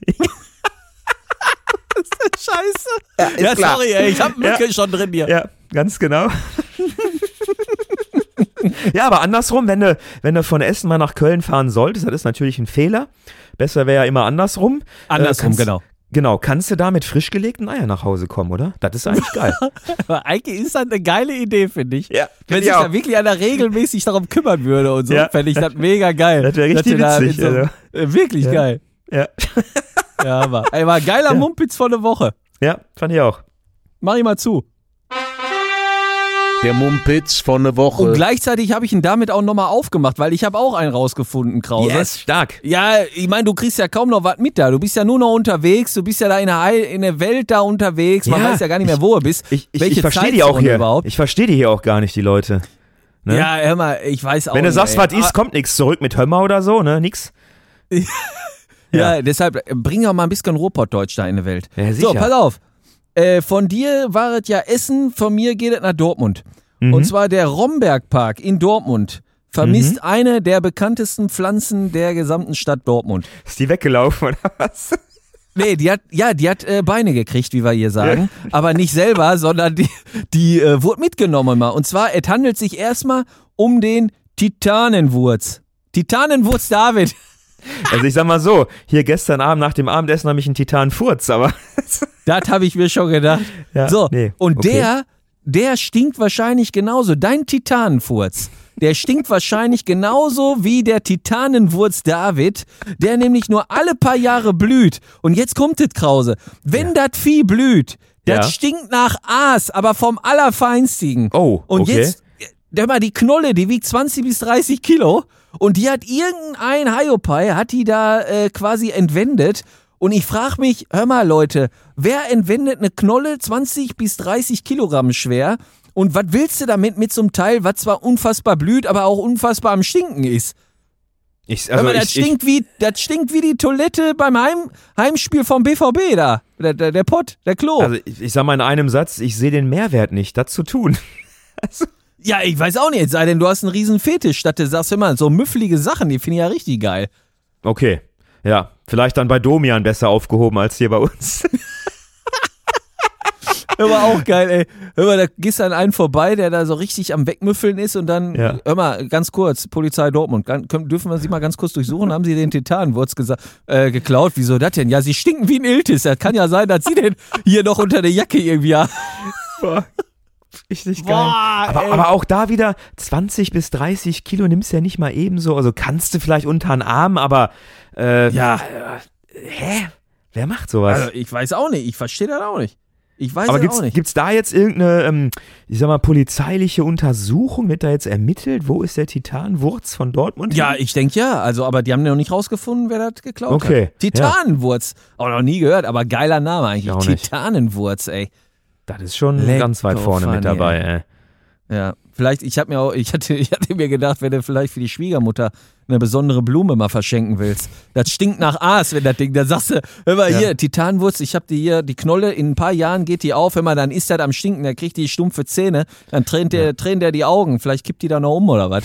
Das ist scheiße. Ja, klar. Sorry, ey, ich hab Mücke schon drin hier. Ja, ganz genau. Ja, aber andersrum, wenn du von Essen mal nach Köln fahren solltest, das ist natürlich ein Fehler. Besser wäre ja immer andersrum. Genau. Genau, kannst du da mit frisch gelegten Eiern nach Hause kommen, oder? Das ist eigentlich geil. Aber eigentlich ist das eine geile Idee, finde ich. Ja, wenn sich da wirklich einer regelmäßig darum kümmern würde und so, fände ich das mega geil. Das wäre richtig witzig. Wirklich geil. Ja. Ja, aber war ein geiler Mumpitz von der Woche. Ja, fand ich auch. Mach ich mal zu. Der Mumpitz von der Woche. Und gleichzeitig habe ich ihn damit auch nochmal aufgemacht, weil ich habe auch einen rausgefunden, Krause. Yes, stark. Ja, ich meine, du kriegst ja kaum noch was mit da. Du bist ja nur noch unterwegs, du bist ja da in der Welt da unterwegs. Man weiß ja gar nicht mehr, wo du bist. Ich verstehe die auch hier überhaupt. Ich verstehe die hier auch gar nicht, die Leute. Ne? Ja, hör mal, ich weiß auch nicht. Wenn du sagst, was ist, ist, kommt nichts zurück mit Hör mal oder so, ne? Nix. Ja, deshalb bring doch mal ein bisschen Ruhrpottdeutsch da in die Welt. Ja, sicher. So, pass auf. Von dir war es ja Essen, von mir geht es nach Dortmund. Und zwar der Rombergpark in Dortmund vermisst eine der bekanntesten Pflanzen der gesamten Stadt Dortmund. Ist die weggelaufen oder was? Nee, die hat Beine gekriegt, wie wir hier sagen. Ja. Aber nicht selber, sondern die wurde mitgenommen mal. Und zwar, es handelt sich erstmal um den Titanenwurz. Titanenwurz David. Also ich sag mal so, hier gestern Abend nach dem Abendessen habe ich einen Titanenfurz, aber... Das habe ich mir schon gedacht. Ja, so, nee, und okay. Der stinkt wahrscheinlich genauso. Dein Titanenfurz, der stinkt wahrscheinlich genauso wie der Titanenwurz David, der nämlich nur alle paar Jahre blüht. Und jetzt kommt es, Krause. Wenn das Vieh blüht, das stinkt nach Aas, aber vom Allerfeinstigen. Oh, und okay. Jetzt, hör mal, die Knolle, die wiegt 20 bis 30 Kilo und die hat irgendein Hiopai, hat die da quasi entwendet. Und ich frage mich, hör mal Leute, wer entwendet eine Knolle 20 bis 30 Kilogramm schwer? Und was willst du damit mit so einem Teil, was zwar unfassbar blüht, aber auch unfassbar am Stinken ist? Das stinkt wie die Toilette beim Heimspiel vom BVB da. Der Pott, der Klo. Also ich sag mal in einem Satz, ich sehe den Mehrwert nicht, das zu tun. Also. Ja, ich weiß auch nicht, es sei denn, du hast einen riesen Fetisch, statt du sagst immer, so müfflige Sachen, die finde ich ja richtig geil. Okay, ja, vielleicht dann bei Domian besser aufgehoben als hier bei uns. Hör mal, auch geil, ey. Hör mal, da gehst du an einen vorbei, der da so richtig am Wegmüffeln ist und dann, hör mal, ganz kurz, Polizei Dortmund, dürfen wir Sie mal ganz kurz durchsuchen? Haben Sie den Titanenwurz geklaut? Wieso das denn? Ja, Sie stinken wie ein Iltis. Das kann ja sein, dass Sie den hier noch unter der Jacke irgendwie haben. Richtig geil. Aber auch da wieder 20 bis 30 Kilo nimmst du ja nicht mal ebenso. Also kannst du vielleicht unter den Arm, aber Wer macht sowas? Also ich weiß auch nicht. Ich verstehe das auch nicht. Aber gibt's da jetzt irgendeine, ich sag mal, polizeiliche Untersuchung? Wird da jetzt ermittelt? Wo ist der Titanenwurz von Dortmund? Ja, ich denke ja. Also, aber die haben noch nicht rausgefunden, wer das geklaut hat. Titanenwurz. Auch noch nie gehört, aber geiler Name eigentlich. Titanenwurz, ey. Das ist schon ganz weit vorne mit dabei, ey. Ja, vielleicht, ich hatte mir gedacht, wenn du vielleicht für die Schwiegermutter eine besondere Blume mal verschenken willst. Das stinkt nach Aas, wenn das Ding, da sagst du, hör mal hier, Titanenwurz, ich hab die hier, die Knolle, in ein paar Jahren geht die auf, hör mal, dann ist das am Stinken, der kriegt die stumpfe Zähne, dann tränt der die Augen, vielleicht kippt die da noch um oder was?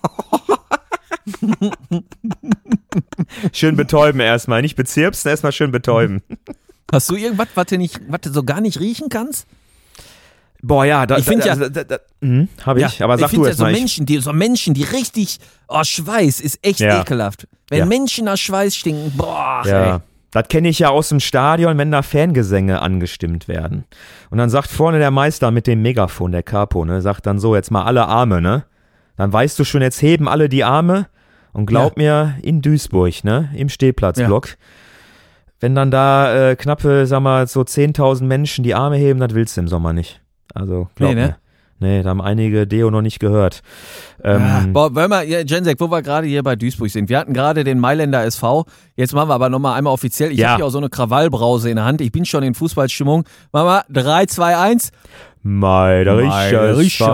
Schön betäuben erstmal, nicht bezirpsen, erstmal schön betäuben. Hast du irgendwas, was du so gar nicht riechen kannst? Boah, ja, habe ich, aber sag du erst mal. So Menschen, die richtig, Schweiß ist echt ekelhaft. Wenn Menschen nach Schweiß stinken, boah, ey. Das kenne ich ja aus dem Stadion, wenn da Fangesänge angestimmt werden. Und dann sagt vorne der Meister mit dem Megafon, der Capo, ne, sagt dann so, jetzt mal alle Arme, ne? Dann weißt du schon, jetzt heben alle die Arme und glaub mir, in Duisburg, ne, im Stehplatzblock, wenn dann da knappe, sag mal, so 10.000 Menschen die Arme heben, das willst du im Sommer nicht. Also, glaub mir. Nee, da haben einige Deo noch nicht gehört. Wollen wir, Jensek, wo wir gerade hier bei Duisburg sind. Wir hatten gerade den Mailänder SV. Jetzt machen wir aber nochmal einmal offiziell. Ich habe hier auch so eine Krawallbrause in der Hand. Ich bin schon in Fußballstimmung. Machen wir 3, 2, 1. Meilerischer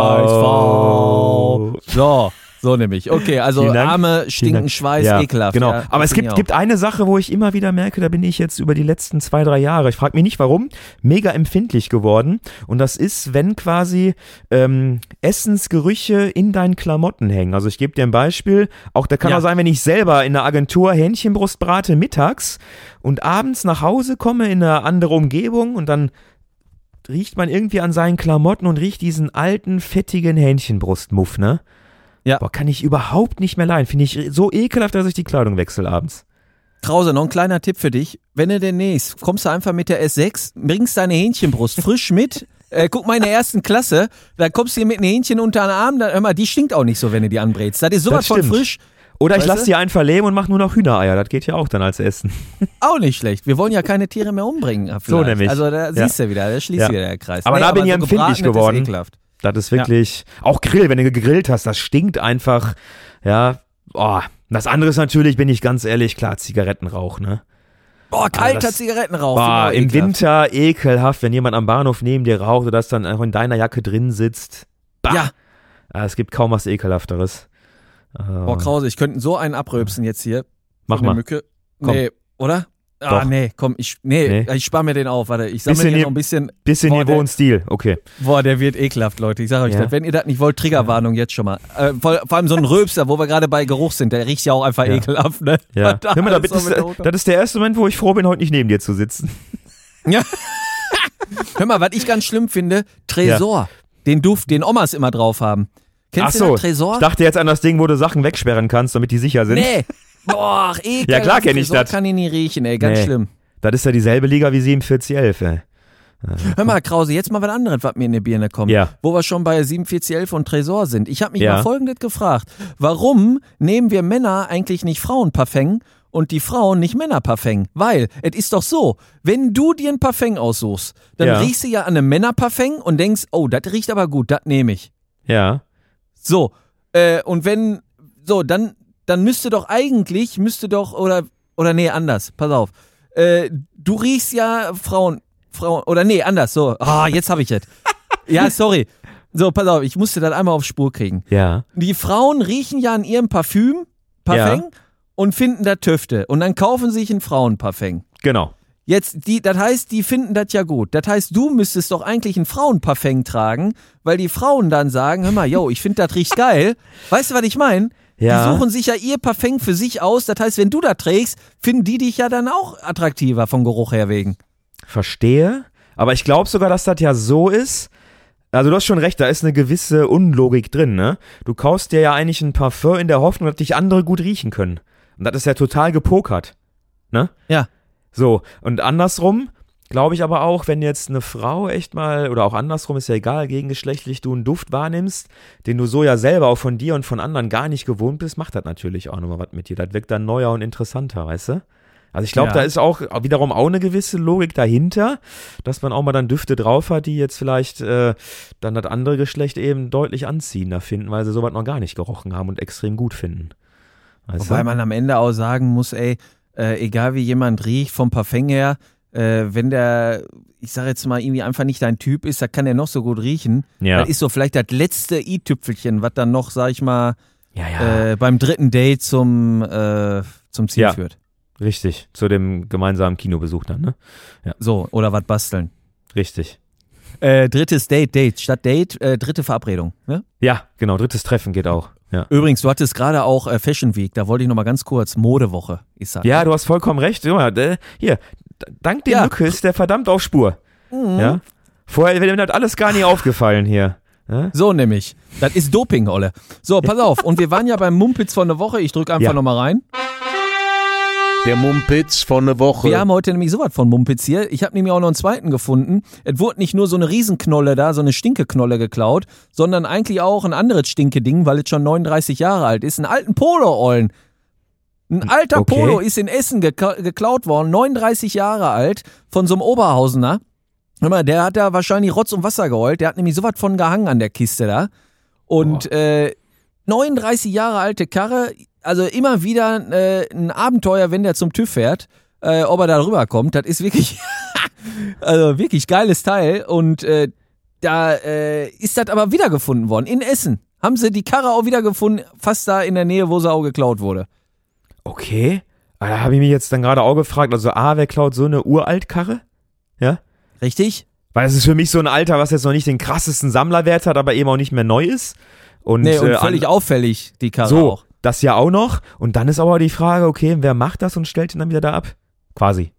SV. So nämlich. Okay, also Arme stinken, Schweiß, ekelhaft. Genau, ja, aber es gibt eine Sache, wo ich immer wieder merke, da bin ich jetzt über die letzten 2, 3 Jahre, ich frage mich nicht warum, mega empfindlich geworden. Und das ist, wenn quasi Essensgerüche in deinen Klamotten hängen. Also ich gebe dir ein Beispiel, auch da kann auch sein, wenn ich selber in der Agentur Hähnchenbrust brate mittags und abends nach Hause komme in eine andere Umgebung und dann riecht man irgendwie an seinen Klamotten und riecht diesen alten, fettigen Hähnchenbrustmuff, ne? Ja. Boah, kann ich überhaupt nicht mehr leiden. Finde ich so ekelhaft, dass ich die Kleidung wechsle abends. Krause, noch ein kleiner Tipp für dich. Wenn du demnächst kommst du einfach mit der S6, bringst deine Hähnchenbrust frisch mit, guck mal in der 1. Klasse, dann kommst du hier mit einem Hähnchen unter den Arm, dann, hör mal, die stinkt auch nicht so, wenn du die anbrätst. Das ist sowas von frisch. Oder ich lasse die einfach leben und mache nur noch Hühnereier. Das geht ja auch dann als Essen. Auch nicht schlecht. Wir wollen ja keine Tiere mehr umbringen. Vielleicht. So nämlich. Also da siehst du wieder, da schließt wieder der Kreis. Aber da bin ich empfindlich geworden. Das ist wirklich, auch Grill, wenn du gegrillt hast, das stinkt einfach, Das andere ist natürlich, bin ich ganz ehrlich, klar, Zigarettenrauch, ne? Boah, kalter Zigarettenrauch. Im Winter ekelhaft, wenn jemand am Bahnhof neben dir raucht oder das dann auch in deiner Jacke drin sitzt. Bah. Ja. Es gibt kaum was Ekelhafteres. Boah, Krause, ich könnte so einen abrülpsen jetzt hier. Mach mal. Mücke. Nee, oder? Doch. Nee, komm, ich spare mir den auf. Warte, ich sammle hier noch ein bisschen. Bisschen Niveau und Stil, okay. Boah, der wird ekelhaft, Leute. Ich sage euch Ja. das. Wenn ihr das nicht wollt, Triggerwarnung jetzt schon mal. Vor allem so ein Rülpser, wo wir gerade bei Geruch sind, der riecht ja auch einfach ekelhaft, ne? Ja. Da Hör mal, alles das ist der erste Moment, wo ich froh bin, heute nicht neben dir zu sitzen. Ja. Hör mal, was ich ganz schlimm finde, Tresor. Den Duft, den Omas immer drauf haben. Kennst du den Tresor? Ich dachte jetzt an das Ding, wo du Sachen wegsperren kannst, damit die sicher sind. Nee. Boah, ekelhaft. Ja, klar kenn ich Tresor das. Kann ich nie riechen, ey, ganz schlimm. Das ist ja dieselbe Liga wie 4711, ey. Hör mal, Krause, jetzt mal was anderes, was mir in die Birne kommt. Ja. Wo wir schon bei 4711 und Tresor sind. Ich habe mich Ja. mal Folgendes gefragt. Warum nehmen wir Männer eigentlich nicht Frauenparfum und die Frauen nicht Männerparfum? Weil, es ist doch so, wenn du dir ein Parfum aussuchst, dann Ja. riechst du ja an einem Männerparfum und denkst, oh, das riecht aber gut, das nehme ich. Ja. So, und wenn, so, dann müsste doch, oder nee, anders, pass auf. Du riechst ja Frauen, oder nee, anders, so. Jetzt hab ich es. Ja, sorry. So, pass auf, ich musste das einmal auf Spur kriegen. Ja. Die Frauen riechen ja an ihrem Parfum Ja. und finden da Töfte. Und dann kaufen sich ein Frauenparfum. Genau. Jetzt, das heißt, die finden das ja gut. Das heißt, du müsstest doch eigentlich ein Frauenparfum tragen, weil die Frauen dann sagen, hör mal, yo, ich finde, das riecht geil. Weißt du, was ich meine? Ja. Die suchen sich ja ihr Parfum für sich aus. Das heißt, wenn du das trägst, finden die dich ja dann auch attraktiver vom Geruch her wegen. Verstehe. Aber ich glaube sogar, dass das ja so ist. Also du hast schon recht, da ist eine gewisse Unlogik drin, ne? Du kaufst dir ja eigentlich ein Parfum in der Hoffnung, dass dich andere gut riechen können. Und das ist ja total gepokert, ne? Ja. So, und andersrum glaube ich aber auch, wenn jetzt eine Frau echt mal, oder auch andersrum, ist ja egal, gegengeschlechtlich du einen Duft wahrnimmst, den du so ja selber auch von dir und von anderen gar nicht gewohnt bist, macht das natürlich auch nochmal was mit dir. Das wirkt dann neuer und interessanter, weißt du? Also ich glaube, Ja. da ist auch wiederum auch eine gewisse Logik dahinter, dass man auch mal dann Düfte drauf hat, die jetzt vielleicht dann das andere Geschlecht eben deutlich anziehender finden, weil sie sowas noch gar nicht gerochen haben und extrem gut finden. Weißt Wobei du? man am Ende auch sagen muss, ey, egal wie jemand riecht, vom Parfum her, wenn der, ich sag jetzt mal, irgendwie einfach nicht dein Typ ist, da kann der noch so gut riechen. Ja. Das ist so vielleicht das letzte i-Tüpfelchen, was dann noch, sag ich mal, Ja. beim dritten Date zum Ziel Ja. führt. Richtig, zu dem gemeinsamen Kinobesuch dann, ne? So, oder was basteln. Richtig. Drittes Date statt Date, dritte Verabredung. Ne? Ja, genau, drittes Treffen geht auch. Ja, Übrigens, du hattest gerade auch Fashion Week, da wollte ich nochmal ganz kurz, Modewoche ist das. ja, du hast vollkommen recht. Hier, dank dem Ja. Lücke ist der verdammt auf Spur. Ja? Vorher wäre mir das alles gar nie aufgefallen hier. Ja? So nämlich. Das ist Doping, Olle. So, pass auf. Und wir waren ja beim Mumpitz von der Woche. Ich drücke einfach Ja. nochmal rein. Der Mumpitz von der Woche. Wir haben heute nämlich sowas von Mumpitz hier. Ich habe nämlich auch noch einen zweiten gefunden. Es wurde nicht nur so eine Riesenknolle da, so eine Stinkeknolle geklaut, sondern eigentlich auch ein anderes Stinkeding, weil es schon 39 Jahre alt ist. Einen alten Polo-Ollen. Ein alter Okay. Polo ist in Essen geklaut worden, 39 Jahre alt, von so einem Oberhausener. Hör mal, der hat da wahrscheinlich Rotz und Wasser geheult. Der hat nämlich sowas von gehangen an der Kiste da. Und 39 Jahre alte Karre, also immer wieder ein Abenteuer, wenn der zum TÜV fährt, ob er da rüberkommt. Das ist wirklich, also wirklich geiles Teil. Und da ist das aber wiedergefunden worden. In Essen haben sie die Karre auch wiedergefunden, fast da in der Nähe, wo sie auch geklaut wurde. Okay. Aber da habe ich mich jetzt dann gerade auch gefragt, also wer klaut so eine Uraltkarre? Ja? Richtig? Weil es ist für mich so ein Alter, was jetzt noch nicht den krassesten Sammlerwert hat, aber eben auch nicht mehr neu ist. Und, Nee, und völlig auffällig, die Karre so, auch. das ja auch noch. Und dann ist aber die Frage, okay, wer macht das und stellt ihn dann wieder da ab? Quasi.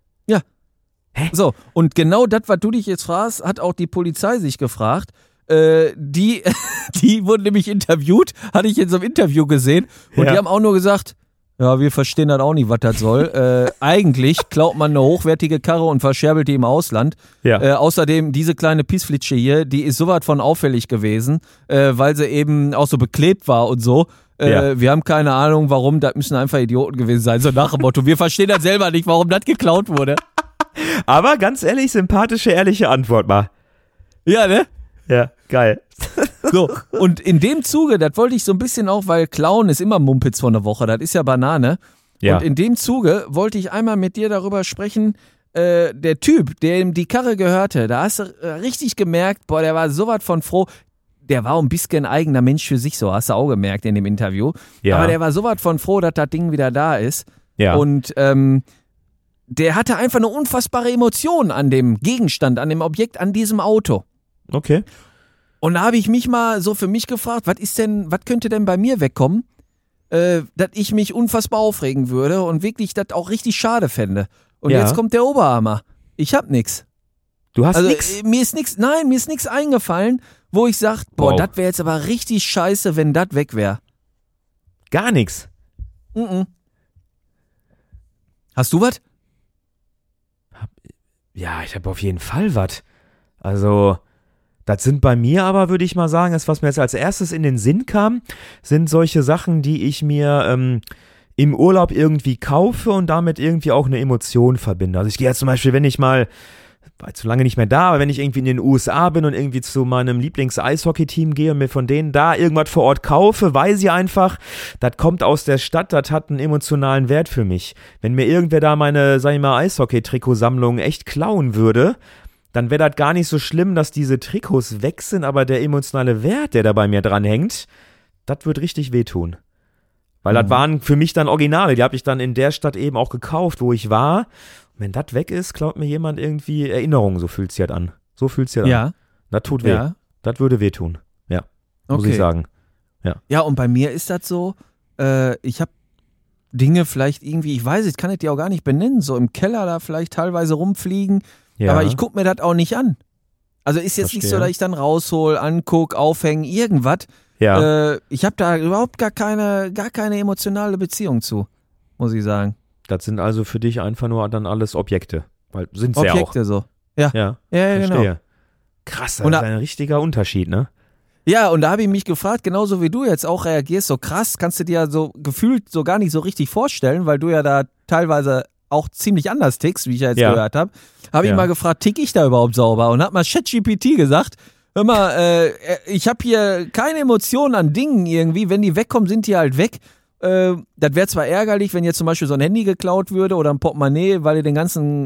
So, und genau das, was du dich jetzt fragst, hat auch die Polizei sich gefragt. Die wurden nämlich interviewt, hatte ich in so einem Interview gesehen. Und Ja. die haben auch nur gesagt, ja, wir verstehen das auch nicht, was das soll. Eigentlich klaut man eine hochwertige Karre und verscherbelt die im Ausland. Ja. Außerdem, diese kleine Pissflitsche hier, die ist sowas von auffällig gewesen, weil sie eben auch so beklebt war und so. Ja. Wir haben keine Ahnung, warum, das müssen einfach Idioten gewesen sein. So nach dem Motto, wir verstehen das selber nicht, warum das geklaut wurde. Aber ganz ehrlich, sympathische, ehrliche Antwort mal. Ja, ne? Ja, geil. So, und in dem Zuge, das wollte ich so ein bisschen auch, weil Klauen ist immer Mumpitz von der Woche, das ist ja Banane. Ja. Und in dem Zuge wollte ich einmal mit dir darüber sprechen, der Typ, dem die Karre gehörte, da hast du richtig gemerkt, boah, der war sowas von froh. Der war ein bisschen ein eigener Mensch für sich, so hast du auch gemerkt in dem Interview. Ja. Aber der war sowas von froh, dass das Ding wieder da ist. Ja. Und der hatte einfach eine unfassbare Emotion an dem Gegenstand, an dem Objekt, an diesem Auto. Okay. Und da habe ich mich mal so für mich gefragt, was könnte denn bei mir wegkommen, dass ich mich unfassbar aufregen würde und wirklich das auch richtig schade fände. Und jetzt kommt der Oberhammer. Ich hab nix. Du hast nix? Mir ist nix eingefallen, wo ich sag, boah, das wäre jetzt aber richtig scheiße, wenn das weg wäre. Gar nix? Hast du was? Ja, ich habe auf jeden Fall was. Also, das sind bei mir aber, würde ich mal sagen, das, was mir jetzt als erstes in den Sinn kam, sind solche Sachen, die ich mir im Urlaub irgendwie kaufe und damit irgendwie auch eine Emotion verbinde. Also ich gehe jetzt zum Beispiel, wenn ich mal, war jetzt so lange nicht mehr da, aber wenn ich irgendwie in den USA bin und irgendwie zu meinem Lieblings-Eishockey-Team gehe und mir von denen da irgendwas vor Ort kaufe, weiß ich einfach, das kommt aus der Stadt, das hat einen emotionalen Wert für mich. Wenn mir irgendwer da meine, sag ich mal, Eishockey-Trikotsammlung echt klauen würde, dann wäre das gar nicht so schlimm, dass diese Trikots weg sind, aber der emotionale Wert, der da bei mir dran hängt, das wird richtig wehtun. Weil das waren für mich dann Originale, die habe ich dann in der Stadt eben auch gekauft, wo ich war. Und wenn das weg ist, klaut mir jemand irgendwie Erinnerungen, so fühlt es sich halt an. So fühlt es sich halt an. Das tut weh. Ja. Das würde wehtun. Ja, muss ich sagen. Ja, und bei mir ist das so, ich habe Dinge vielleicht irgendwie, ich weiß, ich kann es dir auch gar nicht benennen, so im Keller da vielleicht teilweise rumfliegen, aber ich gucke mir das auch nicht an. Also ist jetzt nicht so, dass ich dann raushol, anguck, aufhängen, irgendwas. Ja. Ich habe da überhaupt gar keine emotionale Beziehung zu, muss ich sagen. Das sind also für dich einfach nur dann alles Objekte. Weil sind sie ja auch. Objekte so. Ja, verstehe. genau. Krass, das ist ein richtiger Unterschied, ne? Ja, und da habe ich mich gefragt, genauso wie du jetzt auch reagierst, so krass, kannst du dir so gefühlt so gar nicht so richtig vorstellen, weil du ja da teilweise auch ziemlich anders tickst, wie ich ja jetzt gehört habe. Habe ich mal gefragt, tick ich da überhaupt sauber? Und hab mal ChatGPT gesagt, hör mal, ich habe hier keine Emotionen an Dingen irgendwie, wenn die wegkommen, sind die halt weg. Das wäre zwar ärgerlich, wenn jetzt zum Beispiel so ein Handy geklaut würde oder ein Portemonnaie, weil du das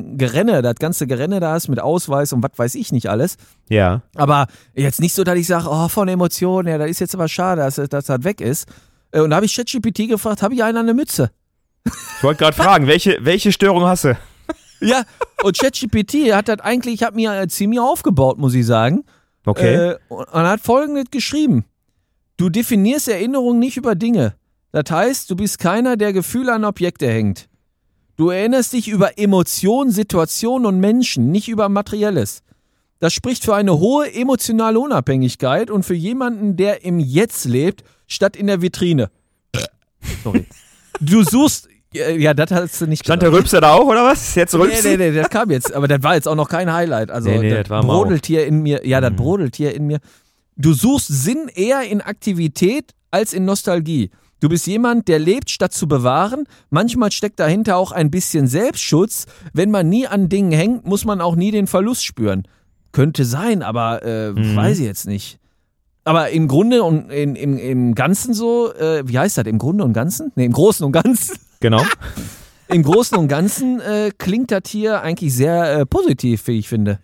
ganze Gerenne da hast mit Ausweis und was weiß ich nicht alles. Ja. Aber jetzt nicht so, dass ich sage, oh, von Emotionen, ja, das ist jetzt aber schade, dass das weg ist. Und da habe ich ChatGPT gefragt, habe ich einen an der Mütze? Ich wollte gerade fragen, welche Störung hast du? Ja, und ChatGPT hat mir ziemlich aufgebaut, muss ich sagen. Okay. Und hat Folgendes geschrieben. Du definierst Erinnerungen nicht über Dinge. Das heißt, du bist keiner, der Gefühle an Objekte hängt. Du erinnerst dich über Emotionen, Situationen und Menschen, nicht über Materielles. Das spricht für eine hohe emotionale Unabhängigkeit und für jemanden, der im Jetzt lebt, statt in der Vitrine. Sorry. Du suchst... Ja, das hast du nicht gesagt. Stand der Rülpser da auch, oder was? Jetzt Rülpsen? Nee, das kam jetzt. Aber das war jetzt auch noch kein Highlight. Also, das war brodelt hier in mir. Ja, das brodelt hier in mir. Du suchst Sinn eher in Aktivität als in Nostalgie. Du bist jemand, der lebt, statt zu bewahren. Manchmal steckt dahinter auch ein bisschen Selbstschutz. Wenn man nie an Dingen hängt, muss man auch nie den Verlust spüren. Könnte sein, aber weiß ich jetzt nicht. Aber im Grunde und im Ganzen so, wie heißt das? Im Grunde und Ganzen? Nee, im Großen und Ganzen. Genau. Im Großen und Ganzen klingt das hier eigentlich sehr positiv, wie ich finde.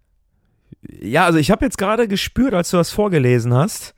Ja, also ich habe jetzt gerade gespürt, als du das vorgelesen hast,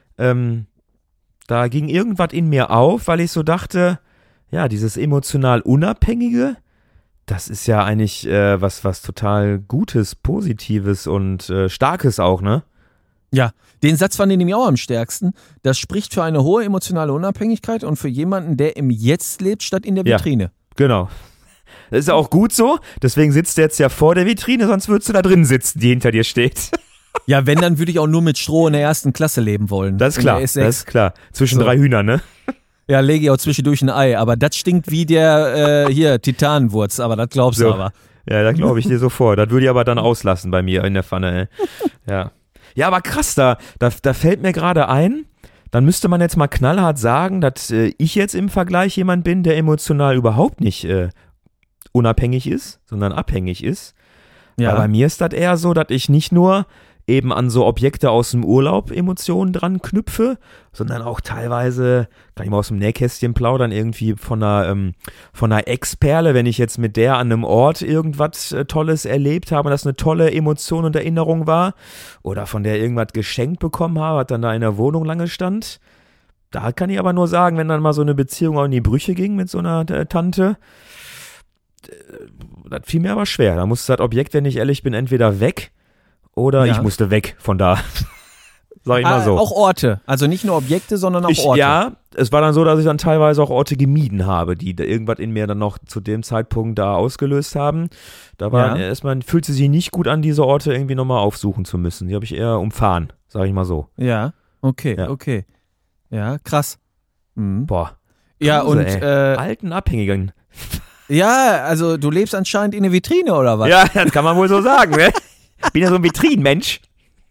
da ging irgendwas in mir auf, weil ich so dachte, ja, dieses emotional Unabhängige, das ist ja eigentlich was total Gutes, Positives und Starkes auch, ne? Ja, den Satz fand ich nämlich auch am stärksten. Das spricht für eine hohe emotionale Unabhängigkeit und für jemanden, der im Jetzt lebt, statt in der Vitrine. Ja, genau. Das ist ja auch gut so. Deswegen sitzt du jetzt ja vor der Vitrine, sonst würdest du da drin sitzen, die hinter dir steht. Ja, wenn, dann würde ich auch nur mit Stroh in der 1. Klasse leben wollen. Das ist klar, das ist klar. Zwischen 3 Hühnern, ne? Ja, lege ich auch zwischendurch ein Ei. Aber das stinkt wie der, Titanenwurz. Aber das glaubst du aber. Ja, das glaube ich dir sofort. Das würde ich aber dann auslassen bei mir in der Pfanne, ey. Ja. Ja, aber krass, da fällt mir gerade ein, dann müsste man jetzt mal knallhart sagen, dass ich jetzt im Vergleich jemand bin, der emotional überhaupt nicht unabhängig ist, sondern abhängig ist. Ja. Aber bei mir ist das eher so, dass ich nicht nur eben an so Objekte aus dem Urlaub Emotionen dran knüpfe, sondern auch teilweise, kann ich mal aus dem Nähkästchen plaudern, irgendwie von einer Ex-Perle, wenn ich jetzt mit der an einem Ort irgendwas Tolles erlebt habe, das eine tolle Emotion und Erinnerung war, oder von der irgendwas geschenkt bekommen habe, was dann da in der Wohnung lange stand. Da kann ich aber nur sagen, wenn dann mal so eine Beziehung auch in die Brüche ging mit so einer Tante, das fiel mir aber schwer. Da musste das Objekt, wenn ich ehrlich bin, entweder weg oder ich musste weg von da. Sag ich mal so. Auch Orte, also nicht nur Objekte, sondern auch Orte. Ja, es war dann so, dass ich dann teilweise auch Orte gemieden habe, die da irgendwas in mir dann noch zu dem Zeitpunkt da ausgelöst haben. Da war erstmal, fühlte sich nicht gut an, diese Orte irgendwie nochmal aufsuchen zu müssen. Die habe ich eher umfahren, sag ich mal so. Ja, okay. Ja, krass. Mhm. Boah. Ja, Kruse, und alten Abhängigen. Ja, also du lebst anscheinend in der Vitrine oder was? Ja, das kann man wohl so sagen, ne? Ich bin ja so ein Vitrinenmensch.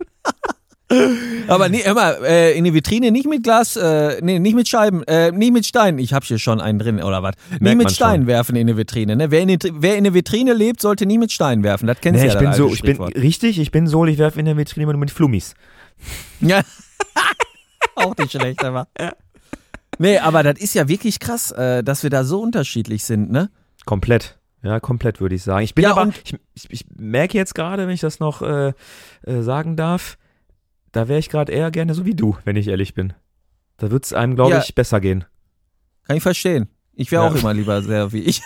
Aber nee, immer in die Vitrine nicht mit Glas, nicht mit Scheiben, nicht mit Steinen. Ich hab hier schon einen drin oder was? Nie mit Steinen werfen in die Vitrine. Ne? Wer in der Vitrine lebt, sollte nie mit Steinen werfen. Das kennst du ja. Ich bin so, ich werfe in der Vitrine immer nur mit Flummis. Ja. Auch nicht schlecht, aber. Ja. Nee, aber das ist ja wirklich krass, dass wir da so unterschiedlich sind, ne? Komplett. Ja, komplett würde ich sagen. Ich merke jetzt gerade, wenn ich das noch sagen darf, da wäre ich gerade eher gerne so wie du, wenn ich ehrlich bin. Da würde es einem, glaube ich, besser gehen. Kann ich verstehen. Ich wäre auch immer lieber sehr wie ich.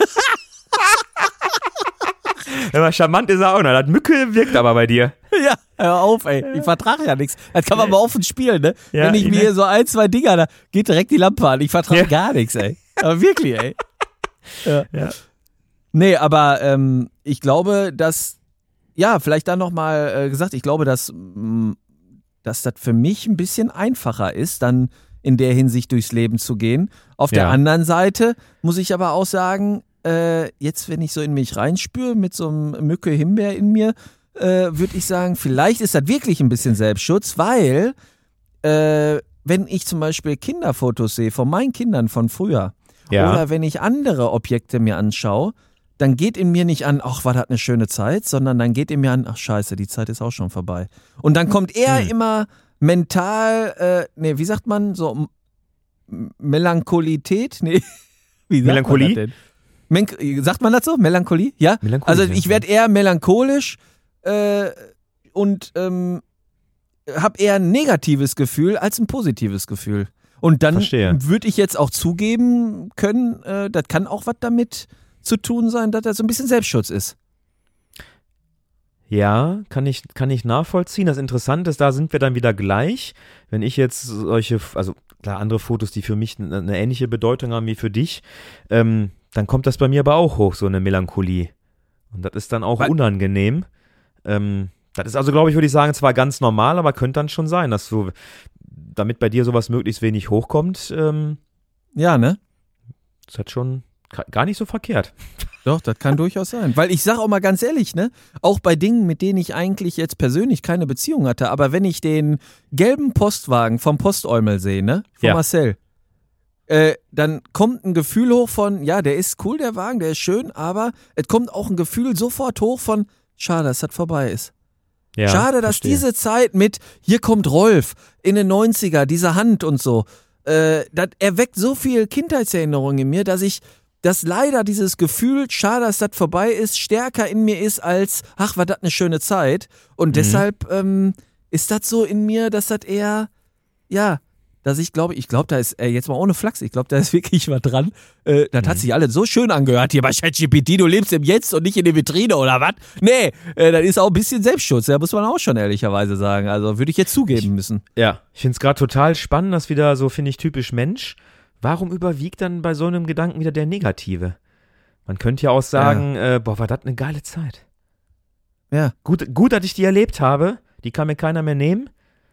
Aber charmant ist er auch noch. Das Mücke wirkt aber bei dir. Ja, hör auf, ey. Ich vertrage ja nichts. Das kann man mal offen spielen, ne? Ja, wenn ich mir hier so 1, 2 Dinger, da geht direkt die Lampe an. Ich vertrage gar nichts, ey. Aber wirklich, ey. Ja. Nee, aber ich glaube, dass, vielleicht dann nochmal gesagt, ich glaube, dass das für mich ein bisschen einfacher ist, dann in der Hinsicht durchs Leben zu gehen. Auf der anderen Seite muss ich aber auch sagen, jetzt, wenn ich so in mich reinspüre, mit so einem Mücke-Himbeer in mir, würde ich sagen, vielleicht ist das wirklich ein bisschen Selbstschutz, weil wenn ich zum Beispiel Kinderfotos sehe von meinen Kindern von früher oder wenn ich andere Objekte mir anschaue, dann geht in mir nicht an, ach, war das eine schöne Zeit, sondern dann geht in mir an, ach scheiße, die Zeit ist auch schon vorbei. Und dann kommt eher immer mental, wie sagt man, so Melancholität? Nee, wie sagt Melancholie? man das denn? Sagt man das so? Melancholie? Ja? Melancholie, also ich werde eher melancholisch und habe eher ein negatives Gefühl als ein positives Gefühl. Und dann würde ich jetzt auch zugeben können, das kann auch was damit zu tun sein, dass das so ein bisschen Selbstschutz ist. Ja, kann ich nachvollziehen. Das Interessante ist, da sind wir dann wieder gleich. Wenn ich jetzt solche, also klar, andere Fotos, die für mich eine ähnliche Bedeutung haben wie für dich, dann kommt das bei mir aber auch hoch, so eine Melancholie. Und das ist dann auch unangenehm. Das ist also, glaube ich, würde ich sagen, zwar ganz normal, aber könnte dann schon sein, dass du, damit bei dir sowas möglichst wenig hochkommt. Ja, ne? Das hat schon gar nicht so verkehrt. Doch, das kann durchaus sein. Weil ich sage auch mal ganz ehrlich, ne, auch bei Dingen, mit denen ich eigentlich jetzt persönlich keine Beziehung hatte, aber wenn ich den gelben Postwagen vom Postäumel sehe, ne, von Marcel, dann kommt ein Gefühl hoch von, ja, der ist cool, der Wagen, der ist schön, aber es kommt auch ein Gefühl sofort hoch von, schade, dass das vorbei ist. Ja, schade, dass diese Zeit mit, hier kommt Rolf in den 90er, diese Hand und so, das erweckt so viel Kindheitserinnerungen in mir, dass leider dieses Gefühl, schade, dass das vorbei ist, stärker in mir ist als, ach, war das eine schöne Zeit. Und deshalb ist das so in mir, dass das eher, dass ich glaube, da ist, jetzt mal ohne Flachs, ich glaube, da ist wirklich was dran. Das hat sich alles so schön angehört hier bei ChatGPT, du lebst im Jetzt und nicht in der Vitrine oder was? Nee, das ist auch ein bisschen Selbstschutz, muss man auch schon ehrlicherweise sagen. Also würde ich jetzt zugeben müssen. Ja, ich finde es gerade total spannend, dass wieder so, finde ich, typisch Mensch. Warum überwiegt dann bei so einem Gedanken wieder der Negative? Man könnte ja auch sagen, war das eine geile Zeit. Ja. Gut, dass ich die erlebt habe. Die kann mir keiner mehr nehmen.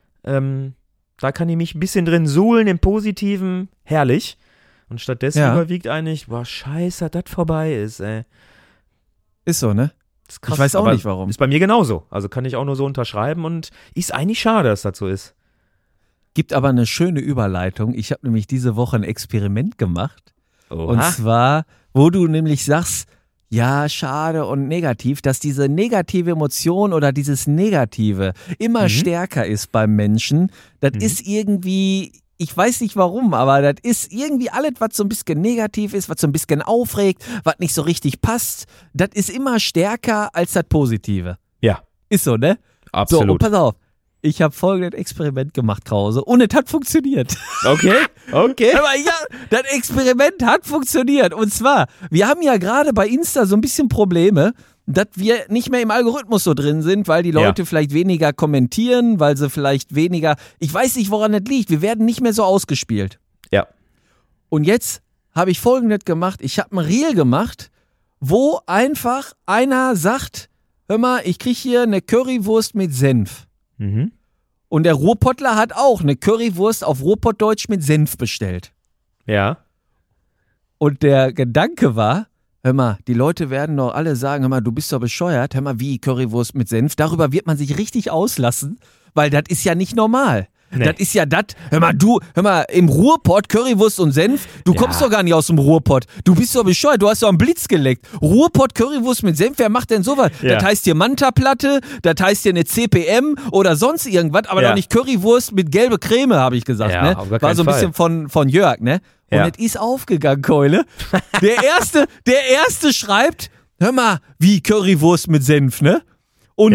Da kann ich mich ein bisschen drin suhlen, im Positiven. Herrlich. Und stattdessen überwiegt eigentlich, scheiße, dass das vorbei ist, ey. Ist so, ne? Das ist krass, ich weiß auch nicht, warum. Ist bei mir genauso. Also kann ich auch nur so unterschreiben und ist eigentlich schade, dass das so ist. Gibt aber eine schöne Überleitung. Ich habe nämlich diese Woche ein Experiment gemacht. Oha. Und zwar, wo du nämlich sagst, ja, schade und negativ, dass diese negative Emotion oder dieses Negative immer stärker ist beim Menschen. Das ist irgendwie, ich weiß nicht warum, aber das ist irgendwie alles, was so ein bisschen negativ ist, was so ein bisschen aufregt, was nicht so richtig passt. Das ist immer stärker als das Positive. Ja. Ist so, ne? Absolut. So, und pass auf. Ich habe folgendes Experiment gemacht, Krause. Und es hat funktioniert. Okay. Aber ja, das Experiment hat funktioniert. Und zwar, wir haben ja gerade bei Insta so ein bisschen Probleme, dass wir nicht mehr im Algorithmus so drin sind, weil die Leute vielleicht weniger kommentieren, weil sie vielleicht weniger, ich weiß nicht, woran das liegt, wir werden nicht mehr so ausgespielt. Ja. Und jetzt habe ich Folgendes gemacht, ich habe ein Reel gemacht, wo einfach einer sagt, hör mal, ich kriege hier eine Currywurst mit Senf. Mhm. Und der Ruhrpottler hat auch eine Currywurst auf Ruhrpottdeutsch mit Senf bestellt. Ja. Und der Gedanke war, hör mal, die Leute werden doch alle sagen, hör mal, du bist doch bescheuert, hör mal, wie Currywurst mit Senf, darüber wird man sich richtig auslassen, weil das ist ja nicht normal. Nee. Das ist ja das, hör mal, im Ruhrpott, Currywurst und Senf, du kommst doch gar nicht aus dem Ruhrpott. Du bist doch bescheuert, du hast doch einen Blitz geleckt. Ruhrpott, Currywurst mit Senf, wer macht denn sowas? Ja. Das heißt hier Manta-Platte, das heißt hier eine CPM oder sonst irgendwas, aber doch nicht Currywurst mit gelbe Creme, habe ich gesagt, Ja, ne? auf gar War keinen so ein Fall. bisschen von Jörg, ne? Und Ja. es ist aufgegangen, Keule. Der erste schreibt, hör mal, wie Currywurst mit Senf, ne? Und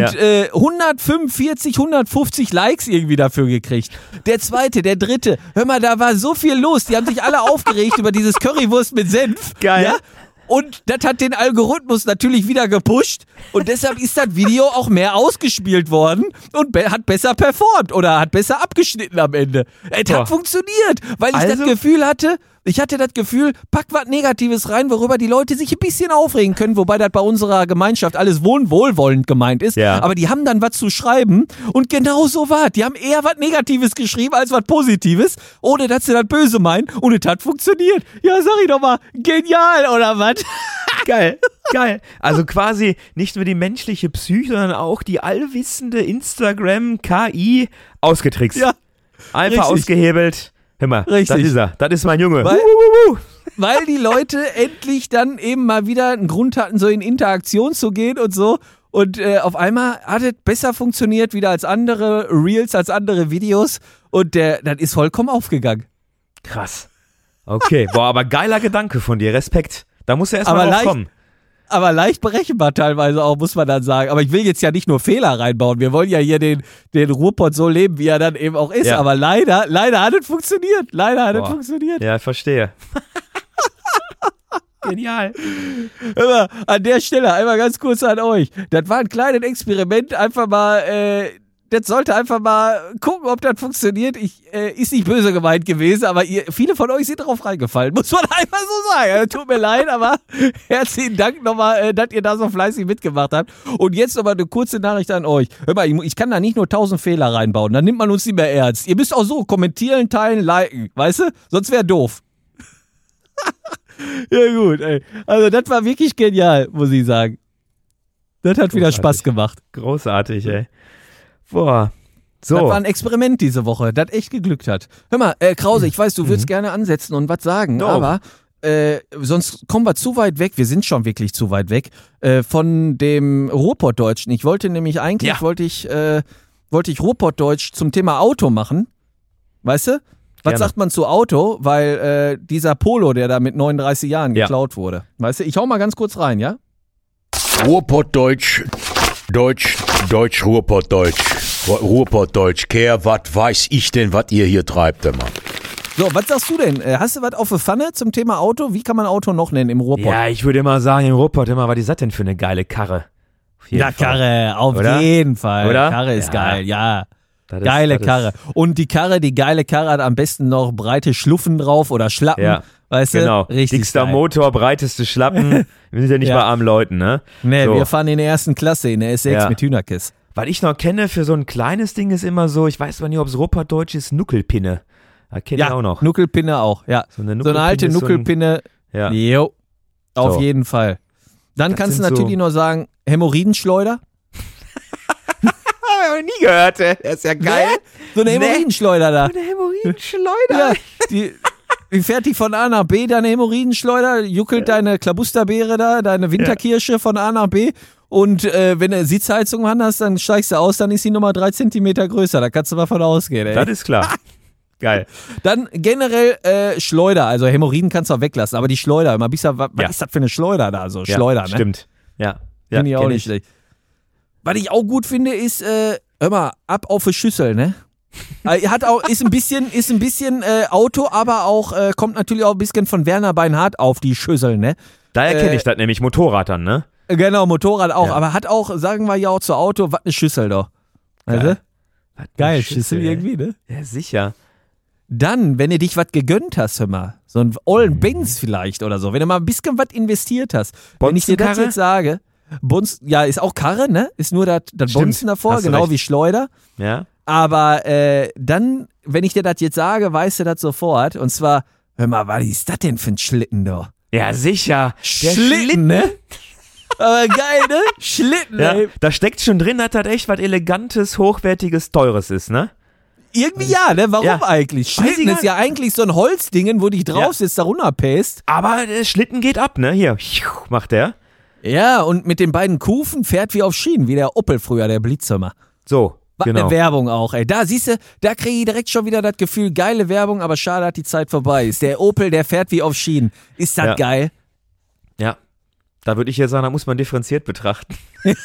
145, 150 Likes irgendwie dafür gekriegt. Der zweite, der dritte, hör mal, da war so viel los. Die haben sich alle aufgeregt über dieses Currywurst mit Senf. Geil. Ja? Und das hat den Algorithmus natürlich wieder gepusht und deshalb ist das Video auch mehr ausgespielt worden und hat besser performt oder hat besser abgeschnitten am Ende. Es hat funktioniert, weil ich das Gefühl hatte, pack was Negatives rein, worüber die Leute sich ein bisschen aufregen können, wobei das bei unserer Gemeinschaft alles wohlwollend gemeint ist. Ja. Aber die haben dann was zu schreiben und genau so war. Die haben eher was Negatives geschrieben als was Positives, ohne dass sie das böse meinen. Und es hat funktioniert. Ja, sag ich doch mal, genial, oder was? Geil. Also quasi nicht nur die menschliche Psyche, sondern auch die allwissende Instagram-KI ausgetrickst. Ja. Einfach richtig. ausgehebelt. Hör mal, Richtig. das ist er. Das ist mein Junge. Weil die Leute endlich dann eben mal wieder einen Grund hatten, so in Interaktion zu gehen und so. Und auf einmal hat es besser funktioniert wieder als andere Reels, als andere Videos. Und das ist vollkommen aufgegangen. Krass. Okay, boah, aber geiler Gedanke von dir. Respekt. Da muss er erstmal Aber drauf kommen. Aber leicht berechenbar teilweise auch, muss man dann sagen. Aber ich will jetzt ja nicht nur Fehler reinbauen. Wir wollen ja hier den Ruhrpott so leben, wie er dann eben auch ist. Ja. Aber leider hat es funktioniert. Ja, verstehe. Genial. Aber an der Stelle einmal ganz kurz an euch. Das war ein kleines Experiment. Einfach mal, das sollte einfach mal gucken, ob das funktioniert. Ist nicht böse gemeint gewesen, aber viele von euch sind drauf reingefallen. Muss man einfach so sagen. Tut mir leid, aber herzlichen Dank nochmal, dass ihr da so fleißig mitgemacht habt. Und jetzt nochmal eine kurze Nachricht an euch. Hör mal, ich kann da nicht nur 1000 Fehler reinbauen. Dann nimmt man uns nicht mehr ernst. Ihr müsst auch so kommentieren, teilen, liken. Weißt du? Sonst wäre doof. Ja gut, ey. Also das war wirklich genial, muss ich sagen. Das hat wieder Spaß gemacht. Großartig, ey. Boah. So. Das war ein Experiment diese Woche, das echt geglückt hat. Hör mal, Krause, ich weiß, du würdest gerne ansetzen und was sagen, aber sonst kommen wir zu weit weg, wir sind schon wirklich zu weit weg, von dem Ruhrpottdeutschen. Ich wollte nämlich eigentlich, wollte ich Ruhrpottdeutsch zum Thema Auto machen, weißt du? Was Gerne. sagt man zu Auto? Weil dieser Polo, der da mit 39 Jahren geklaut wurde. Weißt du, ich hau mal ganz kurz rein, ja? Ruhrpottdeutsch, Deutsch, Ruhrpottdeutsch. Ruhrpottdeutsch, Kehr, was weiß ich denn, was ihr hier treibt, immer. So, was sagst du denn? Hast du was auf der Pfanne zum Thema Auto? Wie kann man Auto noch nennen im Ruhrpott? Ja, ich würde immer sagen, im Ruhrpott immer, was ist das denn für eine geile Karre? Auf jeden Ja, Fall. Karre, auf Oder? jeden Fall. Oder? Karre ist Ja. geil, ja. Das ist- Geile das ist- Karre. Und die geile Karre hat am besten noch breite Schluffen drauf oder Schlappen. Ja, weißt du? genau. Richtig Dickster geil. Motor, breiteste Schlappen. Wir sind ja nicht Ja. bei armen Leuten, ne? Nee, So. wir fahren in der ersten Klasse in der S6 Ja. mit Hühnerkiss. Was ich noch kenne für so ein kleines Ding ist immer so, ich weiß zwar nicht, ob es Ruhrpottdeutsch ist, Nuckelpinne. Das kenne ich auch noch. Nuckelpinne auch, ja. So eine So eine alte ist so ein- Nuckelpinne. Ja. Jo, auf So. jeden Fall. Dann Das kannst du sind natürlich so- noch sagen, Hämorrhoidenschleuder. Habe ich nie gehört, ey. Das ist ja geil. So eine Hämorrhoidenschleuder da. Eine Hämorrhoidenschleuder. Ja, die fährt dich von A nach B, deine Hämorrhoidenschleuder, juckelt deine Klabusterbeere da, deine Winterkirsche von A nach B. Und wenn du Sitzheizung hast, dann steigst du aus, dann ist die Nummer 3 Zentimeter größer. Da kannst du mal von ausgehen, ey. Das ist klar. Geil. Dann generell Schleuder, also Hämorrhoiden kannst du auch weglassen, aber die Schleuder, immer was ist das für eine Schleuder da? So Schleuder, ne? Stimmt. Ja. Finde ich auch kenn nicht schlecht. Was ich auch gut finde, ist hör mal, ab auf die Schüssel, ne? Hat auch, ist ein bisschen Auto, aber auch, kommt natürlich auch ein bisschen von Werner Beinhardt auf die Schüssel, ne? Daher kenne ich das nämlich, Motorrad dann, ne? Genau, Motorrad auch, Ja. aber hat auch, sagen wir ja auch zu Auto, was eine Schüssel doch. Geil. Geil, Schüssel ey. irgendwie, ne? Ja, sicher. Dann, wenn du dich was gegönnt hast, hör mal, so einen ollen Benz vielleicht oder so, wenn du mal ein bisschen was investiert hast, wenn ich dir das Bonzenkarre? jetzt sage, ja, ist auch Karre, ne? Ist nur das Stimmt, Bonzen davor, hast du genau recht. wie Schleuder. Ja. Aber dann, wenn ich dir das jetzt sage, weißt du das sofort. Und zwar, hör mal, was ist das denn für ein Schlitten da? Ja, sicher. Der Schlitten, ne? Aber geil, ne? Schlitten, Ja, ey. da steckt schon drin, dass das echt was Elegantes, Hochwertiges, Teures ist, ne? Irgendwie ja, ne? Warum Ja. eigentlich? Weiß ich Schlitten gar ist ja eigentlich so ein Holzdingen, wo dich drauf sitzt, da runterpäst. Aber der Schlitten geht ab, ne? Hier, macht der. Ja, und mit den beiden Kufen fährt wie auf Schienen, wie der Opel früher, der Blitzhummer. So, Was genau. eine Werbung auch, ey. Da siehst du, da kriege ich direkt schon wieder das Gefühl, geile Werbung, aber schade, dass die Zeit vorbei ist. Der Opel, der fährt wie auf Schienen. Ist das Ja. geil? Ja. Da würde ich ja sagen, da muss man differenziert betrachten.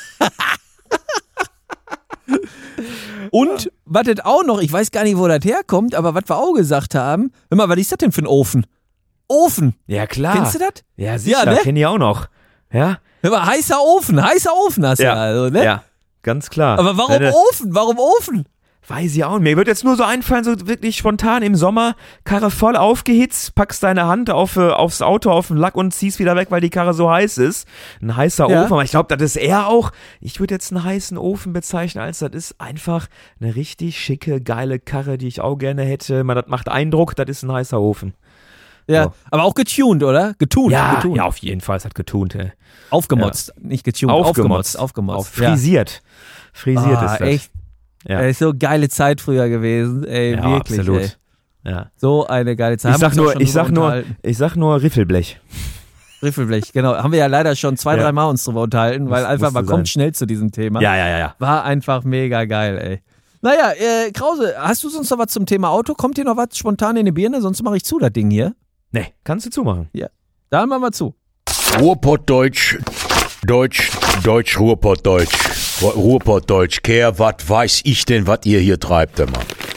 Und, was das auch noch, ich weiß gar nicht, wo das herkommt, aber was wir auch gesagt haben, hör mal, was ist das denn für ein Ofen? Ofen, Ja, klar. kennst du das? Ja, sicher, Ja, ne? kenn ich auch noch. Ja? Hör mal, heißer Ofen hast du ja, also, ne? Ja, ganz klar. Aber warum Deine- Ofen? Warum Ofen? Weiß ich auch nicht. Mir wird jetzt nur so einfallen, so wirklich spontan im Sommer, Karre voll aufgehitzt, packst deine Hand aufs Auto, auf den Lack und ziehst wieder weg, weil die Karre so heiß ist. Ein heißer Ja. Ofen, aber ich glaube, das ist eher auch, ich würde jetzt einen heißen Ofen bezeichnen, als das ist einfach eine richtig schicke, geile Karre, die ich auch gerne hätte. Das macht Eindruck, das ist ein heißer Ofen. Ja, So. aber auch getuned, oder? Getuned. Ja, auf jeden Fall, es hat getunt. Ey. Aufgemotzt, nicht getuned, aufgemotzt. Frisiert. Frisiert Ah, ist das. echt. Ja. Ey, ist so geile Zeit früher gewesen, ey, Ja, wirklich, absolut. ey. Ja. So eine geile Zeit. Ich sag Haben wir uns auch schon drüber nur, unterhalten. ich sag nur Riffelblech. Riffelblech, genau. Haben wir ja leider schon 2-3 Mal uns drüber unterhalten, weil einfach, musste man sein. kommt schnell zu diesem Thema. Ja. War einfach mega geil, ey. Naja, Krause, hast du sonst noch was zum Thema Auto? Kommt dir noch was spontan in die Birne? Sonst mache ich zu, das Ding hier. Nee, kannst du zumachen. Dann machen wir zu. Ruhrpottdeutsch, Ruhrpottdeutsch. Ruhrpottdeutsch, Kerl, was weiß ich denn, was ihr hier treibt, immer.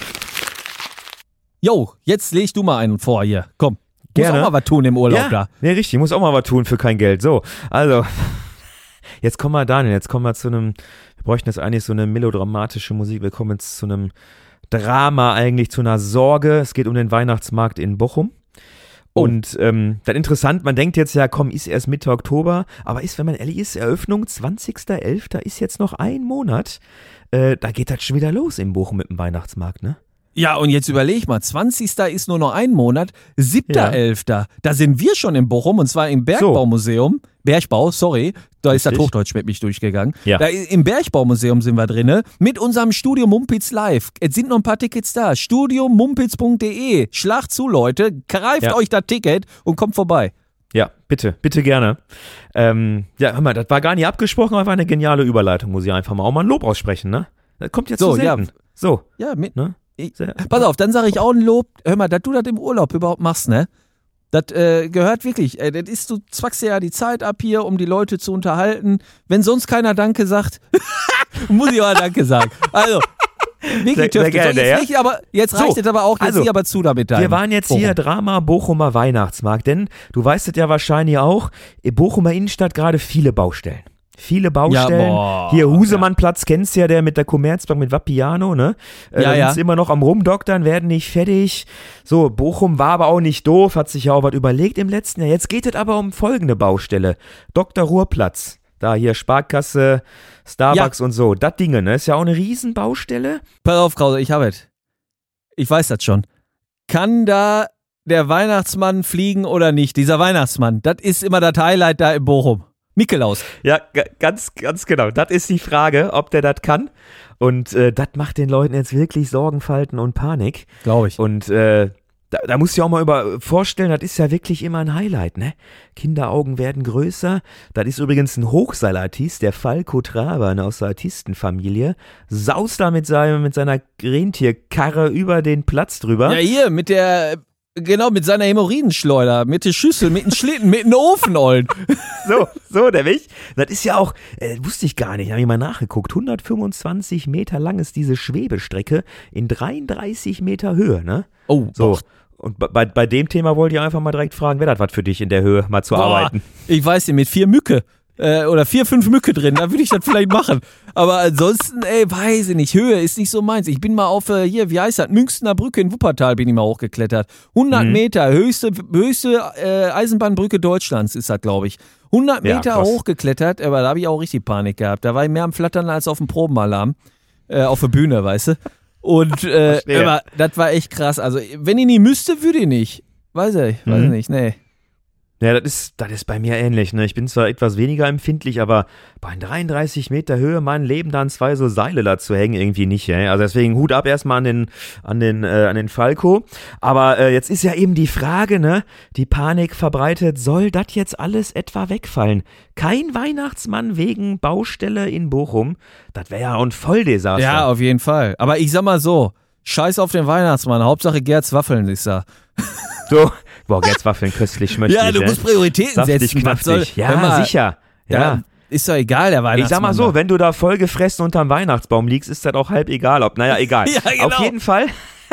Jo, jetzt leg du mal einen vor hier. Komm. Gerne. Muss auch mal was tun im Urlaub Ja, da. nee, richtig, muss auch mal was tun für kein Geld. So, also, jetzt kommen wir, Daniel, jetzt kommen wir zu einem, wir bräuchten jetzt eigentlich so eine melodramatische Musik, wir kommen jetzt zu einem Drama eigentlich, zu einer Sorge. Es geht um den Weihnachtsmarkt in Bochum. Oh. Und dann interessant, man denkt jetzt ja, komm, ist erst Mitte Oktober, aber ist, wenn man ehrlich ist, Eröffnung 20.11., ist jetzt noch ein Monat. Da geht das schon wieder los in Bochum mit dem Weihnachtsmarkt, ne? Ja, und jetzt überleg mal, 20. ist nur noch ein Monat, 7.11. Da sind wir schon in Bochum, und zwar im Bergbaumuseum. Bergbau, sorry, da ist das Richtig. Hochdeutsch mit mich durchgegangen. Ja. Da im Bergbaumuseum sind wir drinne mit unserem Studio Mumpitz live. Es sind noch ein paar Tickets da. Studiomumpitz.de. Schlagt zu, Leute, greift Ja. euch das Ticket und kommt vorbei. Ja, bitte gerne. Ja, hör mal, das war gar nicht abgesprochen, aber war eine geniale Überleitung, muss ich einfach mal auch mal ein Lob aussprechen, ne? Das kommt jetzt So, so selten. So, Ja, ne? Pass auf, dann sage ich auch ein Lob. Hör mal, dass du das im Urlaub überhaupt machst, ne? Das gehört wirklich. Das ist, du zwackst ja die Zeit ab hier, um die Leute zu unterhalten. Wenn sonst keiner Danke sagt, muss ich auch Danke sagen. Also, wirklich Sehr tüftig. gerne, So, ja. jetzt reicht So, es aber auch. Jetzt also, sieh aber zu damit deinem Wir waren jetzt Bochum. hier Drama Bochumer Weihnachtsmarkt, denn du weißt es ja wahrscheinlich auch, in Bochumer Innenstadt gerade viele Baustellen. Viele Baustellen. boah, Hier Husemannplatz, kennst du ja, der mit der Commerzbank mit Vapiano, ne? Da ja. sind sie immer noch am Rumdoktern, werden nicht fertig. So, Bochum war aber auch nicht doof, hat sich ja auch was überlegt im letzten Jahr. Jetzt geht es aber um folgende Baustelle. Dr. Ruhrplatz. Da hier Sparkasse, Starbucks und so. Das Ding, ne? Ist ja auch eine Riesenbaustelle. Pass auf, Krause, ich habe es. Ich weiß das schon. Kann da der Weihnachtsmann fliegen oder nicht? Dieser Weihnachtsmann, das ist immer das Highlight da in Bochum. Nikolaus. Ja, ganz genau. Das ist die Frage, ob der das kann. Und das macht den Leuten jetzt wirklich Sorgenfalten und Panik. Glaube ich. Und da musst du dir auch mal vorstellen, das ist ja wirklich immer ein Highlight, ne? Kinderaugen werden größer. Das ist übrigens ein Hochseilartist, der Falco Traban aus der Artistenfamilie. Saust da mit seiner Rentierkarre über den Platz drüber. Ja, hier, mit der Genau, mit seiner Hämorrhoidenschleuder, mit der Schüssel, mit dem Schlitten, mit dem Ofen, Ollen. So, nämlich. Das ist ja auch, wusste ich gar nicht, habe ich mal nachgeguckt. 125 Meter lang ist diese Schwebestrecke in 33 Meter Höhe, ne? Oh, so. Und bei dem Thema wollte ich einfach mal direkt fragen, wäre das was für dich in der Höhe, mal zu arbeiten? Ich weiß nicht, mit 4 Mücke. Oder 4, 5 Mücke drin, dann würde ich das vielleicht machen. Aber ansonsten, weiß ich nicht, Höhe ist nicht so meins. Ich bin mal auf, hier, wie heißt das, Münchner Brücke in Wuppertal bin ich mal hochgeklettert. 100 Meter, höchste Eisenbahnbrücke Deutschlands ist das, glaube ich. 100 Meter hochgeklettert, aber da habe ich auch richtig Panik gehabt. Da war ich mehr am Flattern als auf dem Probenalarm. Auf der Bühne, weißt du. Und, aber das war echt krass. Also, wenn ich nie müsste, würde ich nicht. Weiß ich nicht, nee. Ja, das ist bei mir ähnlich, ne? Ich bin zwar etwas weniger empfindlich, aber bei 33 Meter Höhe mein Leben da an 2 so Seile da zu hängen, irgendwie nicht, ey. Also deswegen Hut ab erstmal an den Falco. Aber jetzt ist ja eben die Frage, ne? Die Panik verbreitet, soll das jetzt alles etwa wegfallen? Kein Weihnachtsmann wegen Baustelle in Bochum? Das wäre ja ein Volldesaster. Ja, auf jeden Fall. Aber ich sag mal so, scheiß auf den Weihnachtsmann, Hauptsache Gerds Waffeln ist da. So, boah, Gerds Waffeln köstlich, schmeckt. Ja, du musst Prioritäten saftig, setzen. knaftig. Ja, sicher. Ja. Ist doch egal, der Weihnachtsmann. Ich sag mal so, wenn du da voll gefressen unterm Weihnachtsbaum liegst, ist das auch halb egal. Egal. Ja, genau. Auf jeden Fall.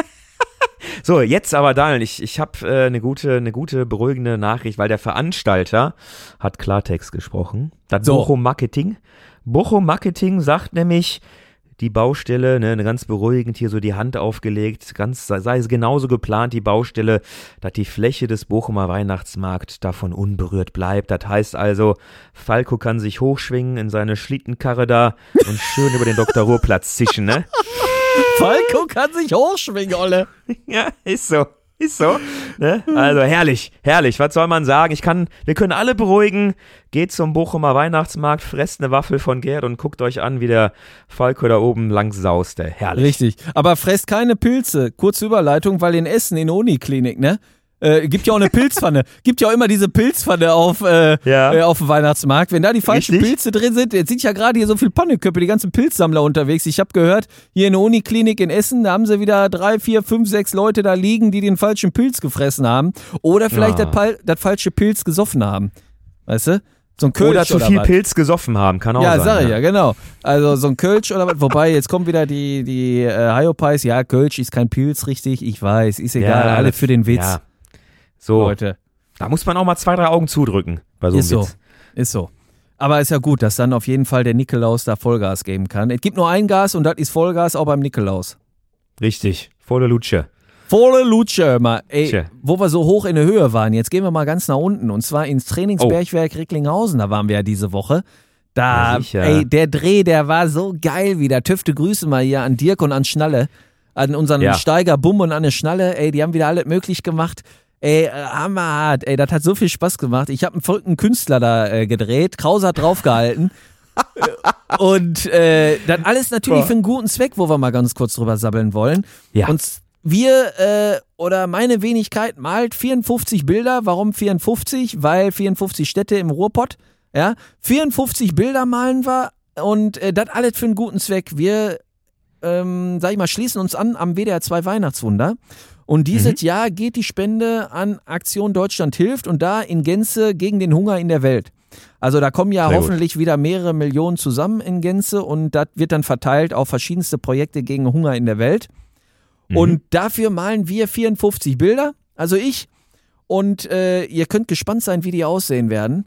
So, jetzt aber Daniel, ich habe eine gute, beruhigende Nachricht, weil der Veranstalter hat Klartext gesprochen. Das Bochum Marketing sagt nämlich, die Baustelle, ne, ganz beruhigend hier so die Hand aufgelegt, sei es genauso geplant, die Baustelle, dass die Fläche des Bochumer Weihnachtsmarkt davon unberührt bleibt. Das heißt also, Falco kann sich hochschwingen in seine Schlittenkarre da und schön über den Dr. Ruhrplatz zischen, ne? Falco kann sich hochschwingen, Olle. Ja, ist so. Ne? Also herrlich. Was soll man sagen? Wir können alle beruhigen. Geht zum Bochumer Weihnachtsmarkt, fresst eine Waffel von Gerd und guckt euch an, wie der Falco da oben lang saust. Herrlich. Richtig. Aber fresst keine Pilze. Kurze Überleitung, weil in Essen in der Uniklinik, ne? Gibt ja auch eine Pilzpfanne. Gibt ja auch immer diese Pilzpfanne auf dem Weihnachtsmarkt. Wenn da die falschen Pilze drin sind, jetzt sind ja gerade hier so viele Pannenköpfe, die ganzen Pilzsammler unterwegs. Ich habe gehört, hier in der Uniklinik in Essen, da haben sie wieder 3, 4, 5, 6 Leute da liegen, die den falschen Pilz gefressen haben. Oder vielleicht das falsche Pilz gesoffen haben. Weißt du? So ein Kölsch oder zu viel was. Pilz gesoffen haben, kann auch sein. Ja, sag ich ja, genau. Also so ein Kölsch oder was. Wobei, jetzt kommt wieder die Hyopies. Ja, Kölsch ist kein Pilz, richtig. Ich weiß, ist egal. Ja, alle für den Witz. Ja. So, Leute. Da muss man auch mal 2, 3 Augen zudrücken bei so einem Witz. Ist so. Aber ist ja gut, dass dann auf jeden Fall der Nikolaus da Vollgas geben kann. Es gibt nur ein Gas und das ist Vollgas auch beim Nikolaus. Richtig, volle Lutsche. Volle Lutsche, mal. Ey, wo wir so hoch in der Höhe waren, jetzt gehen wir mal ganz nach unten und zwar ins Trainingsbergwerk Recklinghausen, da waren wir ja diese Woche. Da, der Dreh, der war so geil wieder. Töfte Grüße mal hier an Dirk und an Schnalle, an unseren Steiger Bumm und an der Schnalle. Ey, die haben wieder alles möglich gemacht. Ey, hammerhart, ey, das hat so viel Spaß gemacht. Ich habe einen verrückten Künstler da gedreht, Krause hat draufgehalten. Und dann alles natürlich für einen guten Zweck, wo wir mal ganz kurz drüber sabbeln wollen. Ja. Und wir, oder meine Wenigkeit malt 54 Bilder. Warum 54? Weil 54 Städte im Ruhrpott, ja. 54 Bilder malen wir und das alles für einen guten Zweck. Wir, sag ich mal, schließen uns an am WDR 2 Weihnachtswunder. Und dieses Jahr geht die Spende an Aktion Deutschland hilft und da in Gänze gegen den Hunger in der Welt. Also da kommen ja Sehr hoffentlich wieder mehrere Millionen zusammen in Gänze und das wird dann verteilt auf verschiedenste Projekte gegen Hunger in der Welt. Und dafür malen wir 54 Bilder, also ich. Und ihr könnt gespannt sein, wie die aussehen werden.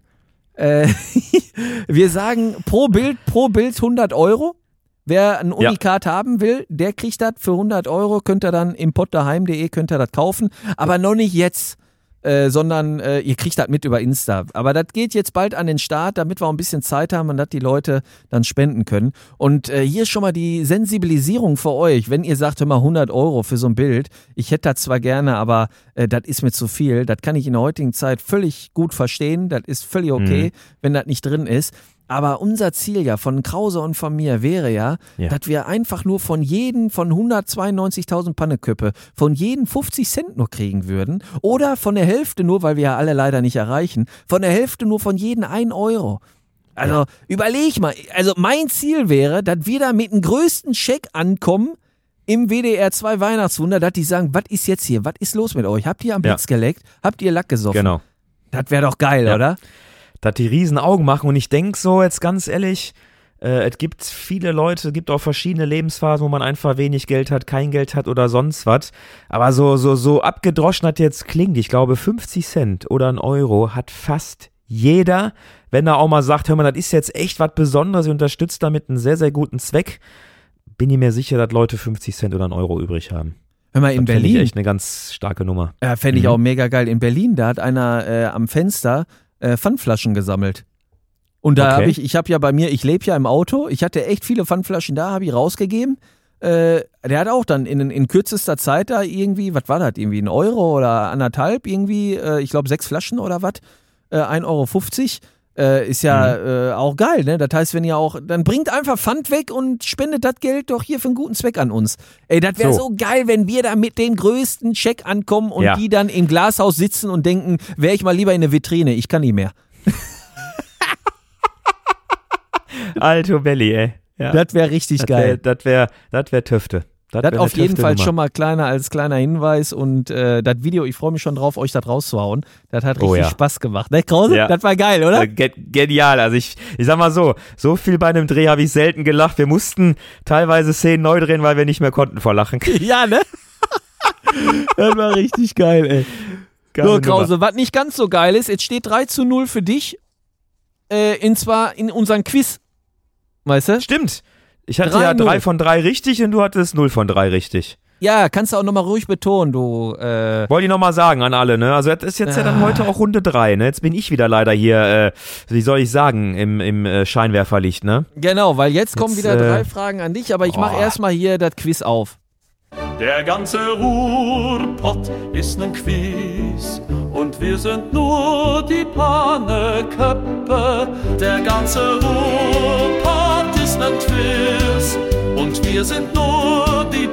Wir sagen pro Bild 100 €. Wer ein Unikat haben will, der kriegt das für 100 €, könnt ihr dann im poddaheim.de könnt ihr das kaufen, aber noch nicht jetzt, sondern ihr kriegt das mit über Insta. Aber das geht jetzt bald an den Start, damit wir auch ein bisschen Zeit haben und dass die Leute dann spenden können. Und hier ist schon mal die Sensibilisierung für euch, wenn ihr sagt, hör mal 100 € für so ein Bild, ich hätte das zwar gerne, aber das ist mir zu viel, das kann ich in der heutigen Zeit völlig gut verstehen, das ist völlig okay, wenn das nicht drin ist. Aber unser Ziel ja von Krause und von mir wäre ja, dass wir einfach nur von 192.000 Panneköppe, von jedem 50 Cent nur kriegen würden. Oder von der Hälfte nur, weil wir ja alle leider nicht erreichen, von der Hälfte nur von jedem 1 €. Also überleg mal, also mein Ziel wäre, dass wir da mit dem größten Scheck ankommen, im WDR 2 Weihnachtswunder, dass die sagen, was ist jetzt hier? Was ist los mit euch? Habt ihr am Blitz geleckt? Habt ihr Lack gesoffen? Genau. Das wäre doch geil, oder? Dass die riesen Augen machen und ich denke so, jetzt ganz ehrlich, es gibt viele Leute, es gibt auch verschiedene Lebensphasen, wo man einfach wenig Geld hat, kein Geld hat oder sonst was. Aber so abgedroschen hat jetzt klingt, ich glaube 50 Cent oder 1 Euro hat fast jeder, wenn er auch mal sagt, hör mal, das ist jetzt echt was Besonderes, ihr unterstützt damit einen sehr, sehr guten Zweck, bin ich mir sicher, dass Leute 50 Cent oder 1 Euro übrig haben. Hör mal, in das Berlin. Finde ich echt eine ganz starke Nummer. Ja, fände ich auch mega geil. In Berlin, da hat einer am Fenster Pfandflaschen gesammelt. Und da habe ich habe ja bei mir, ich lebe ja im Auto, ich hatte echt viele Pfandflaschen da, habe ich rausgegeben. Der hat auch dann in kürzester Zeit da irgendwie, was war das, irgendwie 1 Euro oder 1,5 irgendwie, ich glaube 6 Flaschen oder was, 1,50 Euro. Ist ja auch geil, ne? Das heißt, wenn ihr auch, dann bringt einfach Pfand weg und spendet das Geld doch hier für einen guten Zweck an uns. Ey, das wäre so geil, wenn wir da mit dem größten Check ankommen und die dann im Glashaus sitzen und denken, wäre ich mal lieber in eine Vitrine, ich kann nicht mehr. Alto Belli, ey. Ja. Das wäre richtig geil. Das wär Töfte. Das auf jeden Fall schon mal als kleiner Hinweis und das Video, ich freue mich schon drauf, euch das rauszuhauen. Das hat richtig Spaß gemacht. Ne, Krause? Ja. Das war geil, oder? Genial. Also ich sag mal so viel bei einem Dreh habe ich selten gelacht. Wir mussten teilweise Szenen neu drehen, weil wir nicht mehr konnten vor Lachen. Ja, ne? Das war richtig geil, ey. So, Krause, was nicht ganz so geil ist, jetzt steht 3:0 für dich, zwar in unserem Quiz. Weißt du? Stimmt. Ich hatte ja 3 von 3 richtig und du hattest 0 von 3 richtig. Ja, kannst du auch nochmal ruhig betonen, du. Wollte ich nochmal sagen an alle, ne? Also das ist jetzt ja dann heute auch Runde 3, ne? Jetzt bin ich wieder leider hier, wie soll ich sagen, im Scheinwerferlicht, ne? Genau, weil jetzt kommen wieder 3 Fragen an dich, aber ich mache erstmal hier das Quiz auf. Der ganze Ruhrpott ist ein Quiz und wir sind nur die Paneköppe. Der ganze Ruhrpott ist ein Quiz und wir sind nur die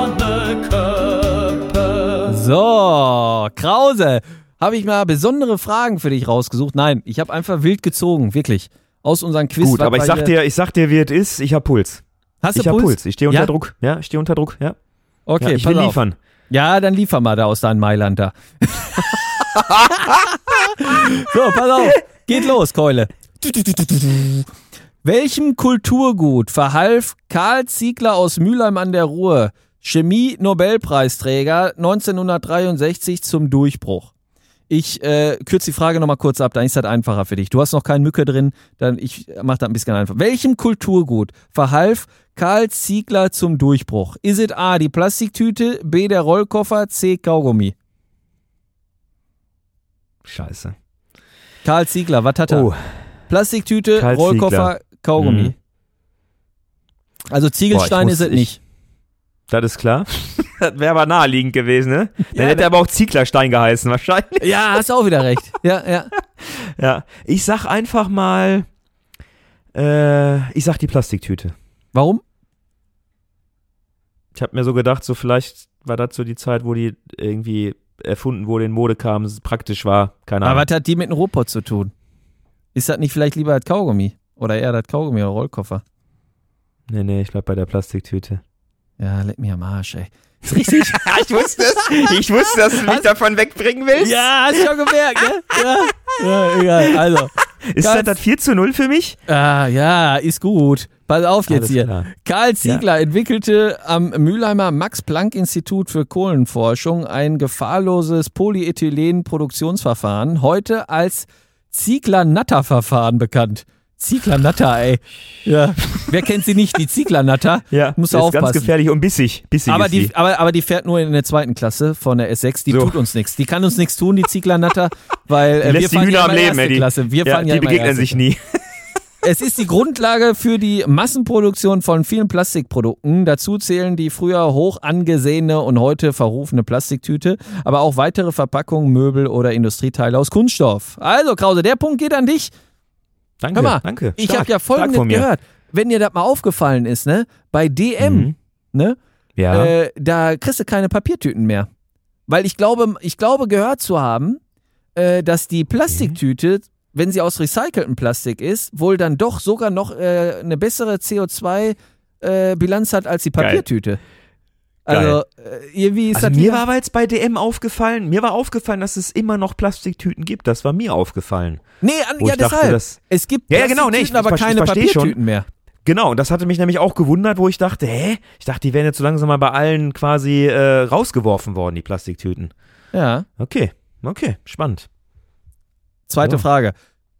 Paneköppe. So, Krause, habe ich mal besondere Fragen für dich rausgesucht? Nein, ich habe einfach wild gezogen, wirklich, aus unserem Quiz. Gut, aber ich sag dir, wie es ist, ich habe Puls. Hast du Puls? Ich habe Puls, ich stehe unter Druck. Ja, ich stehe unter Druck, ja. Okay, ja, ich will liefern. Ja, dann liefer mal da aus deinem Mailand da. So, pass auf. Geht los, Keule. Welchem Kulturgut verhalf Karl Ziegler aus Mülheim an der Ruhr, Chemie-Nobelpreisträger 1963 zum Durchbruch? Ich kürze die Frage nochmal kurz ab, dann ist das einfacher für dich. Du hast noch keine Mücke drin, dann ich mach das ein bisschen einfacher. Welchem Kulturgut verhalf Karl Ziegler zum Durchbruch? Ist es A, die Plastiktüte, B, der Rollkoffer, C, Kaugummi? Scheiße. Karl Ziegler, was hat er? Oh. Plastiktüte, Karl Rollkoffer, Ziegler. Kaugummi. Also Ziegelstein ist es nicht. Das ist klar. Das wäre aber naheliegend gewesen, ne? Dann hätte er aber auch Zieglerstein geheißen, wahrscheinlich. Ja, hast du auch wieder recht. Ja. Ja, ich sag einfach mal, ich sag die Plastiktüte. Warum? Ich habe mir so gedacht, so vielleicht war das so die Zeit, wo die irgendwie erfunden wurde, in Mode kam, es praktisch war, keine Ahnung. Aber was hat die mit einem Robot zu tun? Ist das nicht vielleicht lieber das Kaugummi? Oder eher das Kaugummi oder Rollkoffer? Nee, ich bleib bei der Plastiktüte. Ja, leck mich am Arsch, ey. Ist richtig. Ich wusste es, dass du mich davon wegbringen willst. Ja, hast schon gemerkt, ne? Ja, egal, also. Ist das 4:0 für mich? Ja, ist gut. Pass auf jetzt hier. Klar. Karl Ziegler entwickelte am Mülheimer Max-Planck-Institut für Kohlenforschung ein gefahrloses Polyethylen-Produktionsverfahren, heute als Ziegler-Natter-Verfahren bekannt. Ziegler-Natter, ey. Ja. Wer kennt sie nicht? Die Ziegler-Natter. Ja, muss aufpassen. Ist ganz gefährlich und bissig aber ist sie. Aber die fährt nur in der 2. Klasse von der S6. Die tut uns nichts. Die kann uns nichts tun, die Ziegler-Natter, weil wir fahren ja immer erste Klasse. Wir fahren ja die immer begegnen sich nie. Es ist die Grundlage für die Massenproduktion von vielen Plastikprodukten. Dazu zählen die früher hoch angesehene und heute verrufene Plastiktüte, aber auch weitere Verpackungen, Möbel oder Industrieteile aus Kunststoff. Also Krause, der Punkt geht an dich. Danke, hör mal, danke. Ich habe ja Folgendes gehört. Wenn dir das mal aufgefallen ist, ne, bei DM, ne, da kriegst du keine Papiertüten mehr. Weil ich glaube gehört zu haben, dass die Plastiktüte, wenn sie aus recyceltem Plastik ist, wohl dann doch sogar noch eine bessere CO2-Bilanz hat als die Papiertüte. Also, irgendwie ist Also das mir wieder... war aber jetzt bei DM aufgefallen, dass es immer noch Plastiktüten gibt. Das war mir aufgefallen. Nee, Wo ja, ich dachte, deshalb. das- Es gibt Ja, genau, Plastiktüten, ich aber keine versteh schon. Papiertüten mehr. Genau, und das hatte mich nämlich auch gewundert, wo ich dachte, Ich dachte, die wären jetzt so langsam mal bei allen quasi rausgeworfen worden, die Plastiktüten. Ja. Okay, spannend. Zweite So. Frage.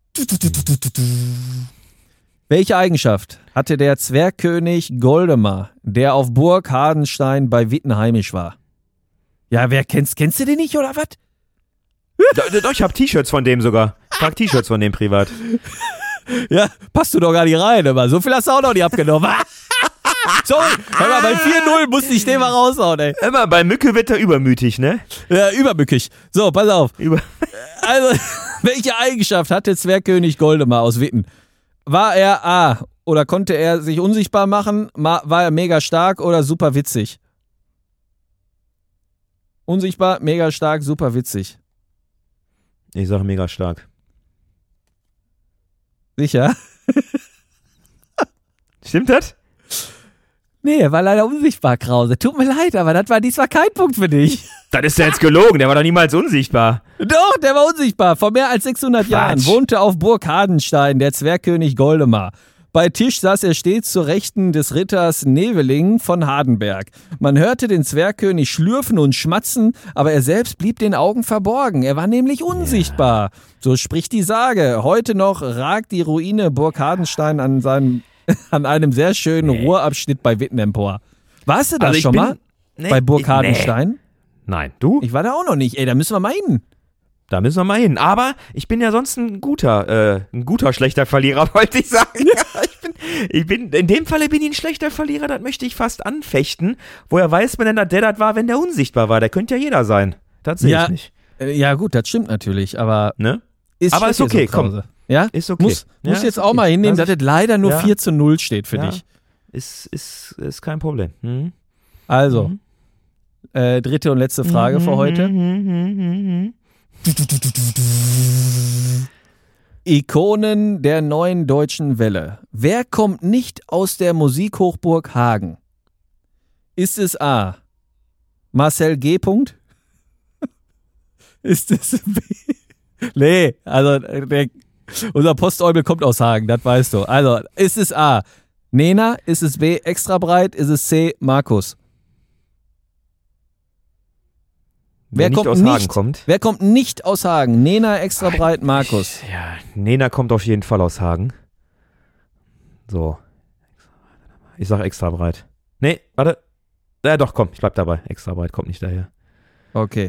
Welche Eigenschaft hatte der Zwergkönig Goldemar, der auf Burg Hardenstein bei Witten heimisch war? Ja, kennst du den nicht, oder was? Doch, ich habe T-Shirts von dem sogar. Ich trage T-Shirts von dem privat. Ja, passt du doch gar nicht rein, aber so viel hast du auch noch nicht abgenommen. Sorry, hör mal, bei 4-0 musste ich den mal raushauen, ey. Immer bei Mücke wird er übermütig, ne? Ja, übermückig. So, pass auf. Also, welche Eigenschaft hatte Zwergkönig Goldemar aus Witten? War er A, oder konnte er sich unsichtbar machen? War er mega stark oder super witzig? Unsichtbar, mega stark, super witzig. Ich sage mega stark. Sicher? Stimmt das? Nee, er war leider unsichtbar, Krause. Tut mir leid, aber das war diesmal kein Punkt für dich. Das ist ja jetzt gelogen, der war doch niemals unsichtbar. Doch, der war unsichtbar. Vor mehr als 600 Jahren Quatsch. wohnte auf Burg Hardenstein der Zwergkönig Goldemar. Bei Tisch saß er stets zur Rechten des Ritters Neveling von Hardenberg. Man hörte den Zwergkönig schlürfen und schmatzen, aber er selbst blieb den Augen verborgen. Er war nämlich unsichtbar. So spricht die Sage. Heute noch ragt die Ruine Burg Hardenstein an einem sehr schönen Ruhrabschnitt bei Witten empor. Warst du da Also ich schon bin- mal? Nee, Bei Burg Hardenstein? Nein, du? Ich war da auch noch nicht. Ey, da müssen wir mal hin. Da müssen wir mal hin. Aber ich bin ja sonst ein guter schlechter Verlierer, wollte ich sagen. In dem Falle bin ich ein schlechter Verlierer, das möchte ich fast anfechten. Woher weiß man denn, dass der das war, wenn der unsichtbar war? Der könnte ja jeder sein. Das sehe ich nicht. Ja gut, das stimmt natürlich, aber Ne? ist Aber ist schlecht, okay, so Krause. komm. Ja? Ist okay. Muss Ja, jetzt ist auch okay. mal hinnehmen, dass Also es leider nur ja. 4-0 steht für Ja. dich. Ist kein Problem. Mhm. Also, dritte und letzte Frage für heute. Ikonen der neuen deutschen Welle. Wer kommt nicht aus der Musikhochburg Hagen? Ist es A. Marcel G. Punkt? Ist es B. Nee, also unser Postäubel kommt aus Hagen, das weißt du. Also, ist es A. Nena? Ist es B. Extra breit? Ist es C. Markus? Wer nicht aus Hagen kommt. Wer kommt nicht aus Hagen? Nena, extra breit, Markus. Ja, Nena kommt auf jeden Fall aus Hagen. So. Ich sag extra breit. Nee, warte. Ja, doch, komm, ich bleib dabei. Extra breit kommt nicht daher. Okay.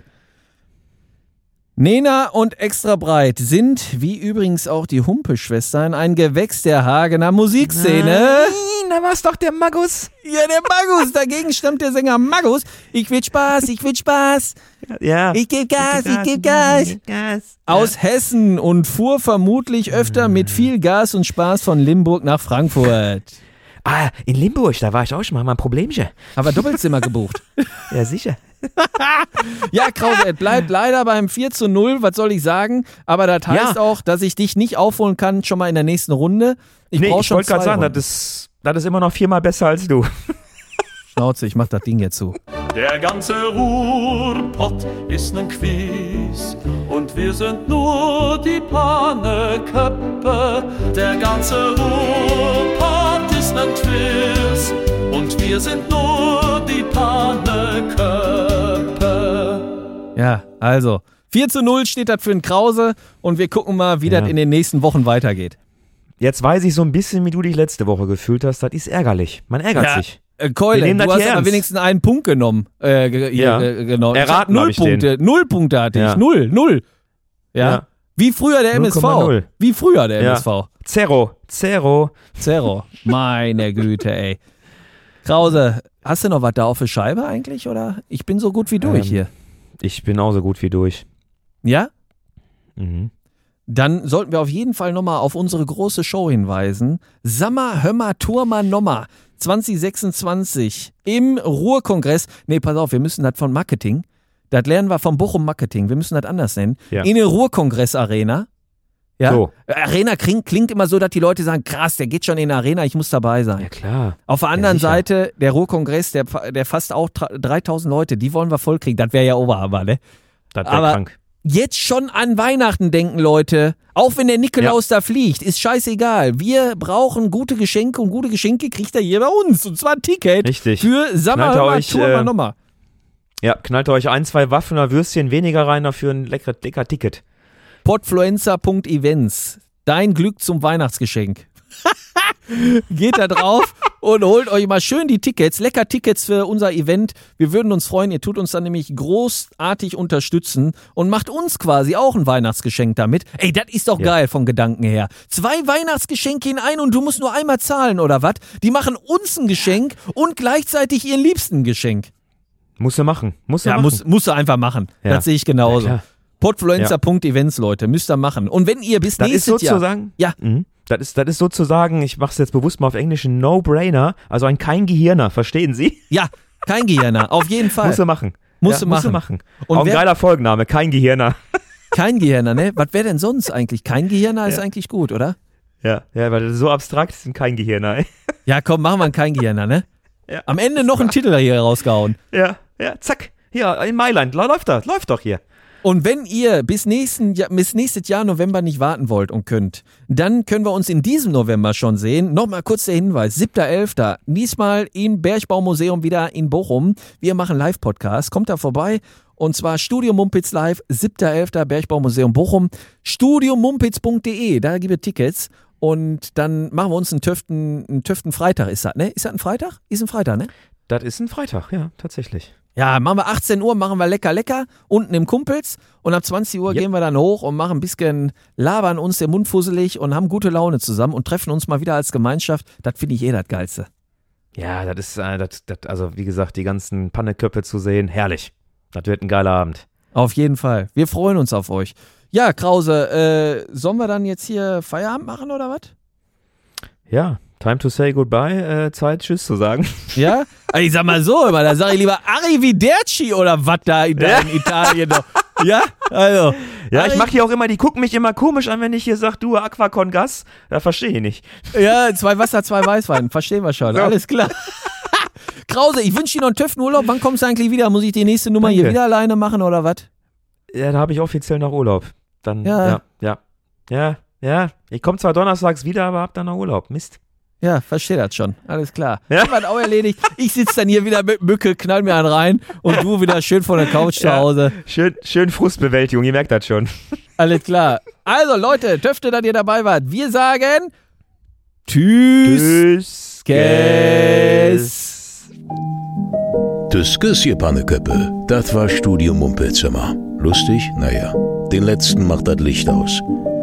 Nena und extra breit sind, wie übrigens auch die Humpe-Schwestern, ein Gewächs der Hagener Musikszene. Nein, da war's doch der Magus. Ja, der Magus. Dagegen stammt der Sänger Magus. Ich will Spaß, ich will Spaß. Ja. Ich geb Gas, ich geb Gas. Aus Hessen und fuhr vermutlich öfter mit viel Gas und Spaß von Limburg nach Frankfurt. Ah, in Limburg, da war ich auch schon mal ein Problemchen. Aber Doppelzimmer gebucht. Ja, sicher. Ja, Krause, es bleibt leider beim 4-0, was soll ich sagen? Aber das heißt auch, dass ich dich nicht aufholen kann, schon mal in der nächsten Runde. Ich brauche schon wollte gerade 2 sagen, Runden. das ist immer noch 4-mal besser als du. Schnauze, ich mach das Ding jetzt zu. Der ganze Ruhrpott ist nen Quiz und wir sind nur die Paneköppe. Der ganze Ruhrpott ist nen Quiz und wir sind nur die Paneköppe. Ja, also 4-0 steht das für den Krause und wir gucken mal, wie das in den nächsten Wochen weitergeht. Jetzt weiß ich so ein bisschen, wie du dich letzte Woche gefühlt hast. Das ist ärgerlich. Man ärgert sich. Keule, Wir nehmen du das hast hier aber ernst. wenigstens einen Punkt genommen. Genau. Erraten Null hab ich den. Punkte. 0 Punkte hatte ich. Ja. 0. Ja. Ja. Wie früher der MSV. 0,0. Wie früher der Ja. MSV. Zero. Zero. Meine Güte, ey. Krause, hast du noch was da auf der Scheibe eigentlich? Oder? Ich bin so gut wie durch hier. Ich bin auch so gut wie durch. Ja? Mhm. Dann sollten wir auf jeden Fall nochmal auf unsere große Show hinweisen. Sammer, Hömmer, Turma, Nommer 2026 im Ruhrkongress. Nee, pass auf, wir müssen das von Marketing. Das lernen wir vom Bochum Marketing. Wir müssen das anders nennen. Ja. In der Ruhrkongress-Arena. Ja? So. Arena klingt immer so, dass die Leute sagen, krass, der geht schon in die Arena, ich muss dabei sein. Ja, klar. Auf der anderen sicher. Seite, der Ruhrkongress, der fasst auch 3000 Leute, die wollen wir vollkriegen. Das wäre ja Oberhammer, ne? Das Aber wäre krank. jetzt schon an Weihnachten denken, Leute. Auch wenn der Nikolaus da fliegt, ist scheißegal. Wir brauchen gute Geschenke und gute Geschenke kriegt er hier bei uns. Und zwar ein Ticket Richtig. für Knallt Sommer euch, Tour nochmal. Ja, knallt euch 1, 2 Waffen oder Würstchen weniger rein dafür ein lecker Ticket. Podfluencer.events. Dein Glück zum Weihnachtsgeschenk. Geht da drauf und holt euch mal schön die Tickets, lecker Tickets für unser Event. Wir würden uns freuen, ihr tut uns dann nämlich großartig unterstützen und macht uns quasi auch ein Weihnachtsgeschenk damit. Ey, das ist doch geil vom Gedanken her. 2 Weihnachtsgeschenke in ein und du musst nur einmal zahlen oder was? Die machen uns ein Geschenk und gleichzeitig ihren Liebsten ein Geschenk. Musst du machen. Musst du einfach machen. Ja. Das sehe ich genauso. Ja, Podfluencer.events, Leute, müsst ihr machen. Und wenn ihr bis das nächstes ist sozusagen, Jahr... Ja. Das ist sozusagen, ich mache es jetzt bewusst mal auf Englisch, ein No-Brainer, also ein kein Gehirner, verstehen Sie? Ja, kein Gehirner, auf jeden Fall. Musst du machen. Musst du machen. Und auch ein geiler Folgenname, kein Gehirner. Kein Gehirner, ne? Was wäre denn sonst eigentlich? Kein Gehirner ist eigentlich gut, oder? Ja, weil das ist so abstrakt ist, kein Gehirner. Ey. Ja, komm, machen wir einen kein Gehirner, ne? Ja. Am Ende noch einen Titel hier rausgehauen. Ja, zack. Hier, in Mailand, läuft doch hier. Und wenn ihr bis nächstes Jahr November nicht warten wollt und könnt, dann können wir uns in diesem November schon sehen. Nochmal kurz der Hinweis, 7.11. Diesmal im Bergbaumuseum wieder in Bochum. Wir machen Live-Podcast, kommt da vorbei. Und zwar Studio Mumpitz Live, 7.11. Bergbaumuseum Bochum. Studiomumpitz.de, da gibt es Tickets. Und dann machen wir uns einen Töften Freitag, ist das, ne? Ist das ein Freitag? Ist ein Freitag, ne? Das ist ein Freitag, ja, tatsächlich. Ja, machen wir 18 Uhr, machen wir lecker, unten im Kumpels und ab 20 Uhr gehen wir dann hoch und machen ein bisschen, labern uns den Mund fusselig und haben gute Laune zusammen und treffen uns mal wieder als Gemeinschaft. Das finde ich das Geilste. Ja, das ist, also wie gesagt, die ganzen Panneköpfe zu sehen, herrlich. Das wird ein geiler Abend. Auf jeden Fall. Wir freuen uns auf euch. Ja, Krause, sollen wir dann jetzt hier Feierabend machen oder was? Ja, time to say goodbye, Zeit, Tschüss zu sagen. Ja? Ich sag mal so, da sag ich lieber Arrivederci oder was da in Italien noch. Ja, also. Ja, ich mache hier auch immer, die gucken mich immer komisch an, wenn ich hier sag, du Aqua con Gas, da verstehe ich nicht. Ja, 2 Wasser, 2 Weißwein, verstehen wir schon, Ja. Alles klar. Krause, ich wünsche dir noch einen Töftenurlaub, wann kommst du eigentlich wieder? Muss ich die nächste Nummer Danke. hier wieder alleine machen oder was? Ja, da habe ich offiziell noch Urlaub. Dann, Ja. ja. Ich komme zwar donnerstags wieder, aber hab dann noch Urlaub. Mist. Ja, verstehe das schon. Alles klar. Ja. Haben wir das auch erledigt. Ich sitze dann hier wieder mit Mücke, knall mir einen rein und du wieder schön vor der Couch zu Hause. Schön Frustbewältigung, ihr merkt das schon. Alles klar. Also Leute, Töfte, dass ihr dabei wart. Wir sagen Tschüss. Tschüss. Tschüss, ihr Panneköppe. Das war Studio Mumpitz immer. Lustig? Naja. Den letzten macht das Licht aus.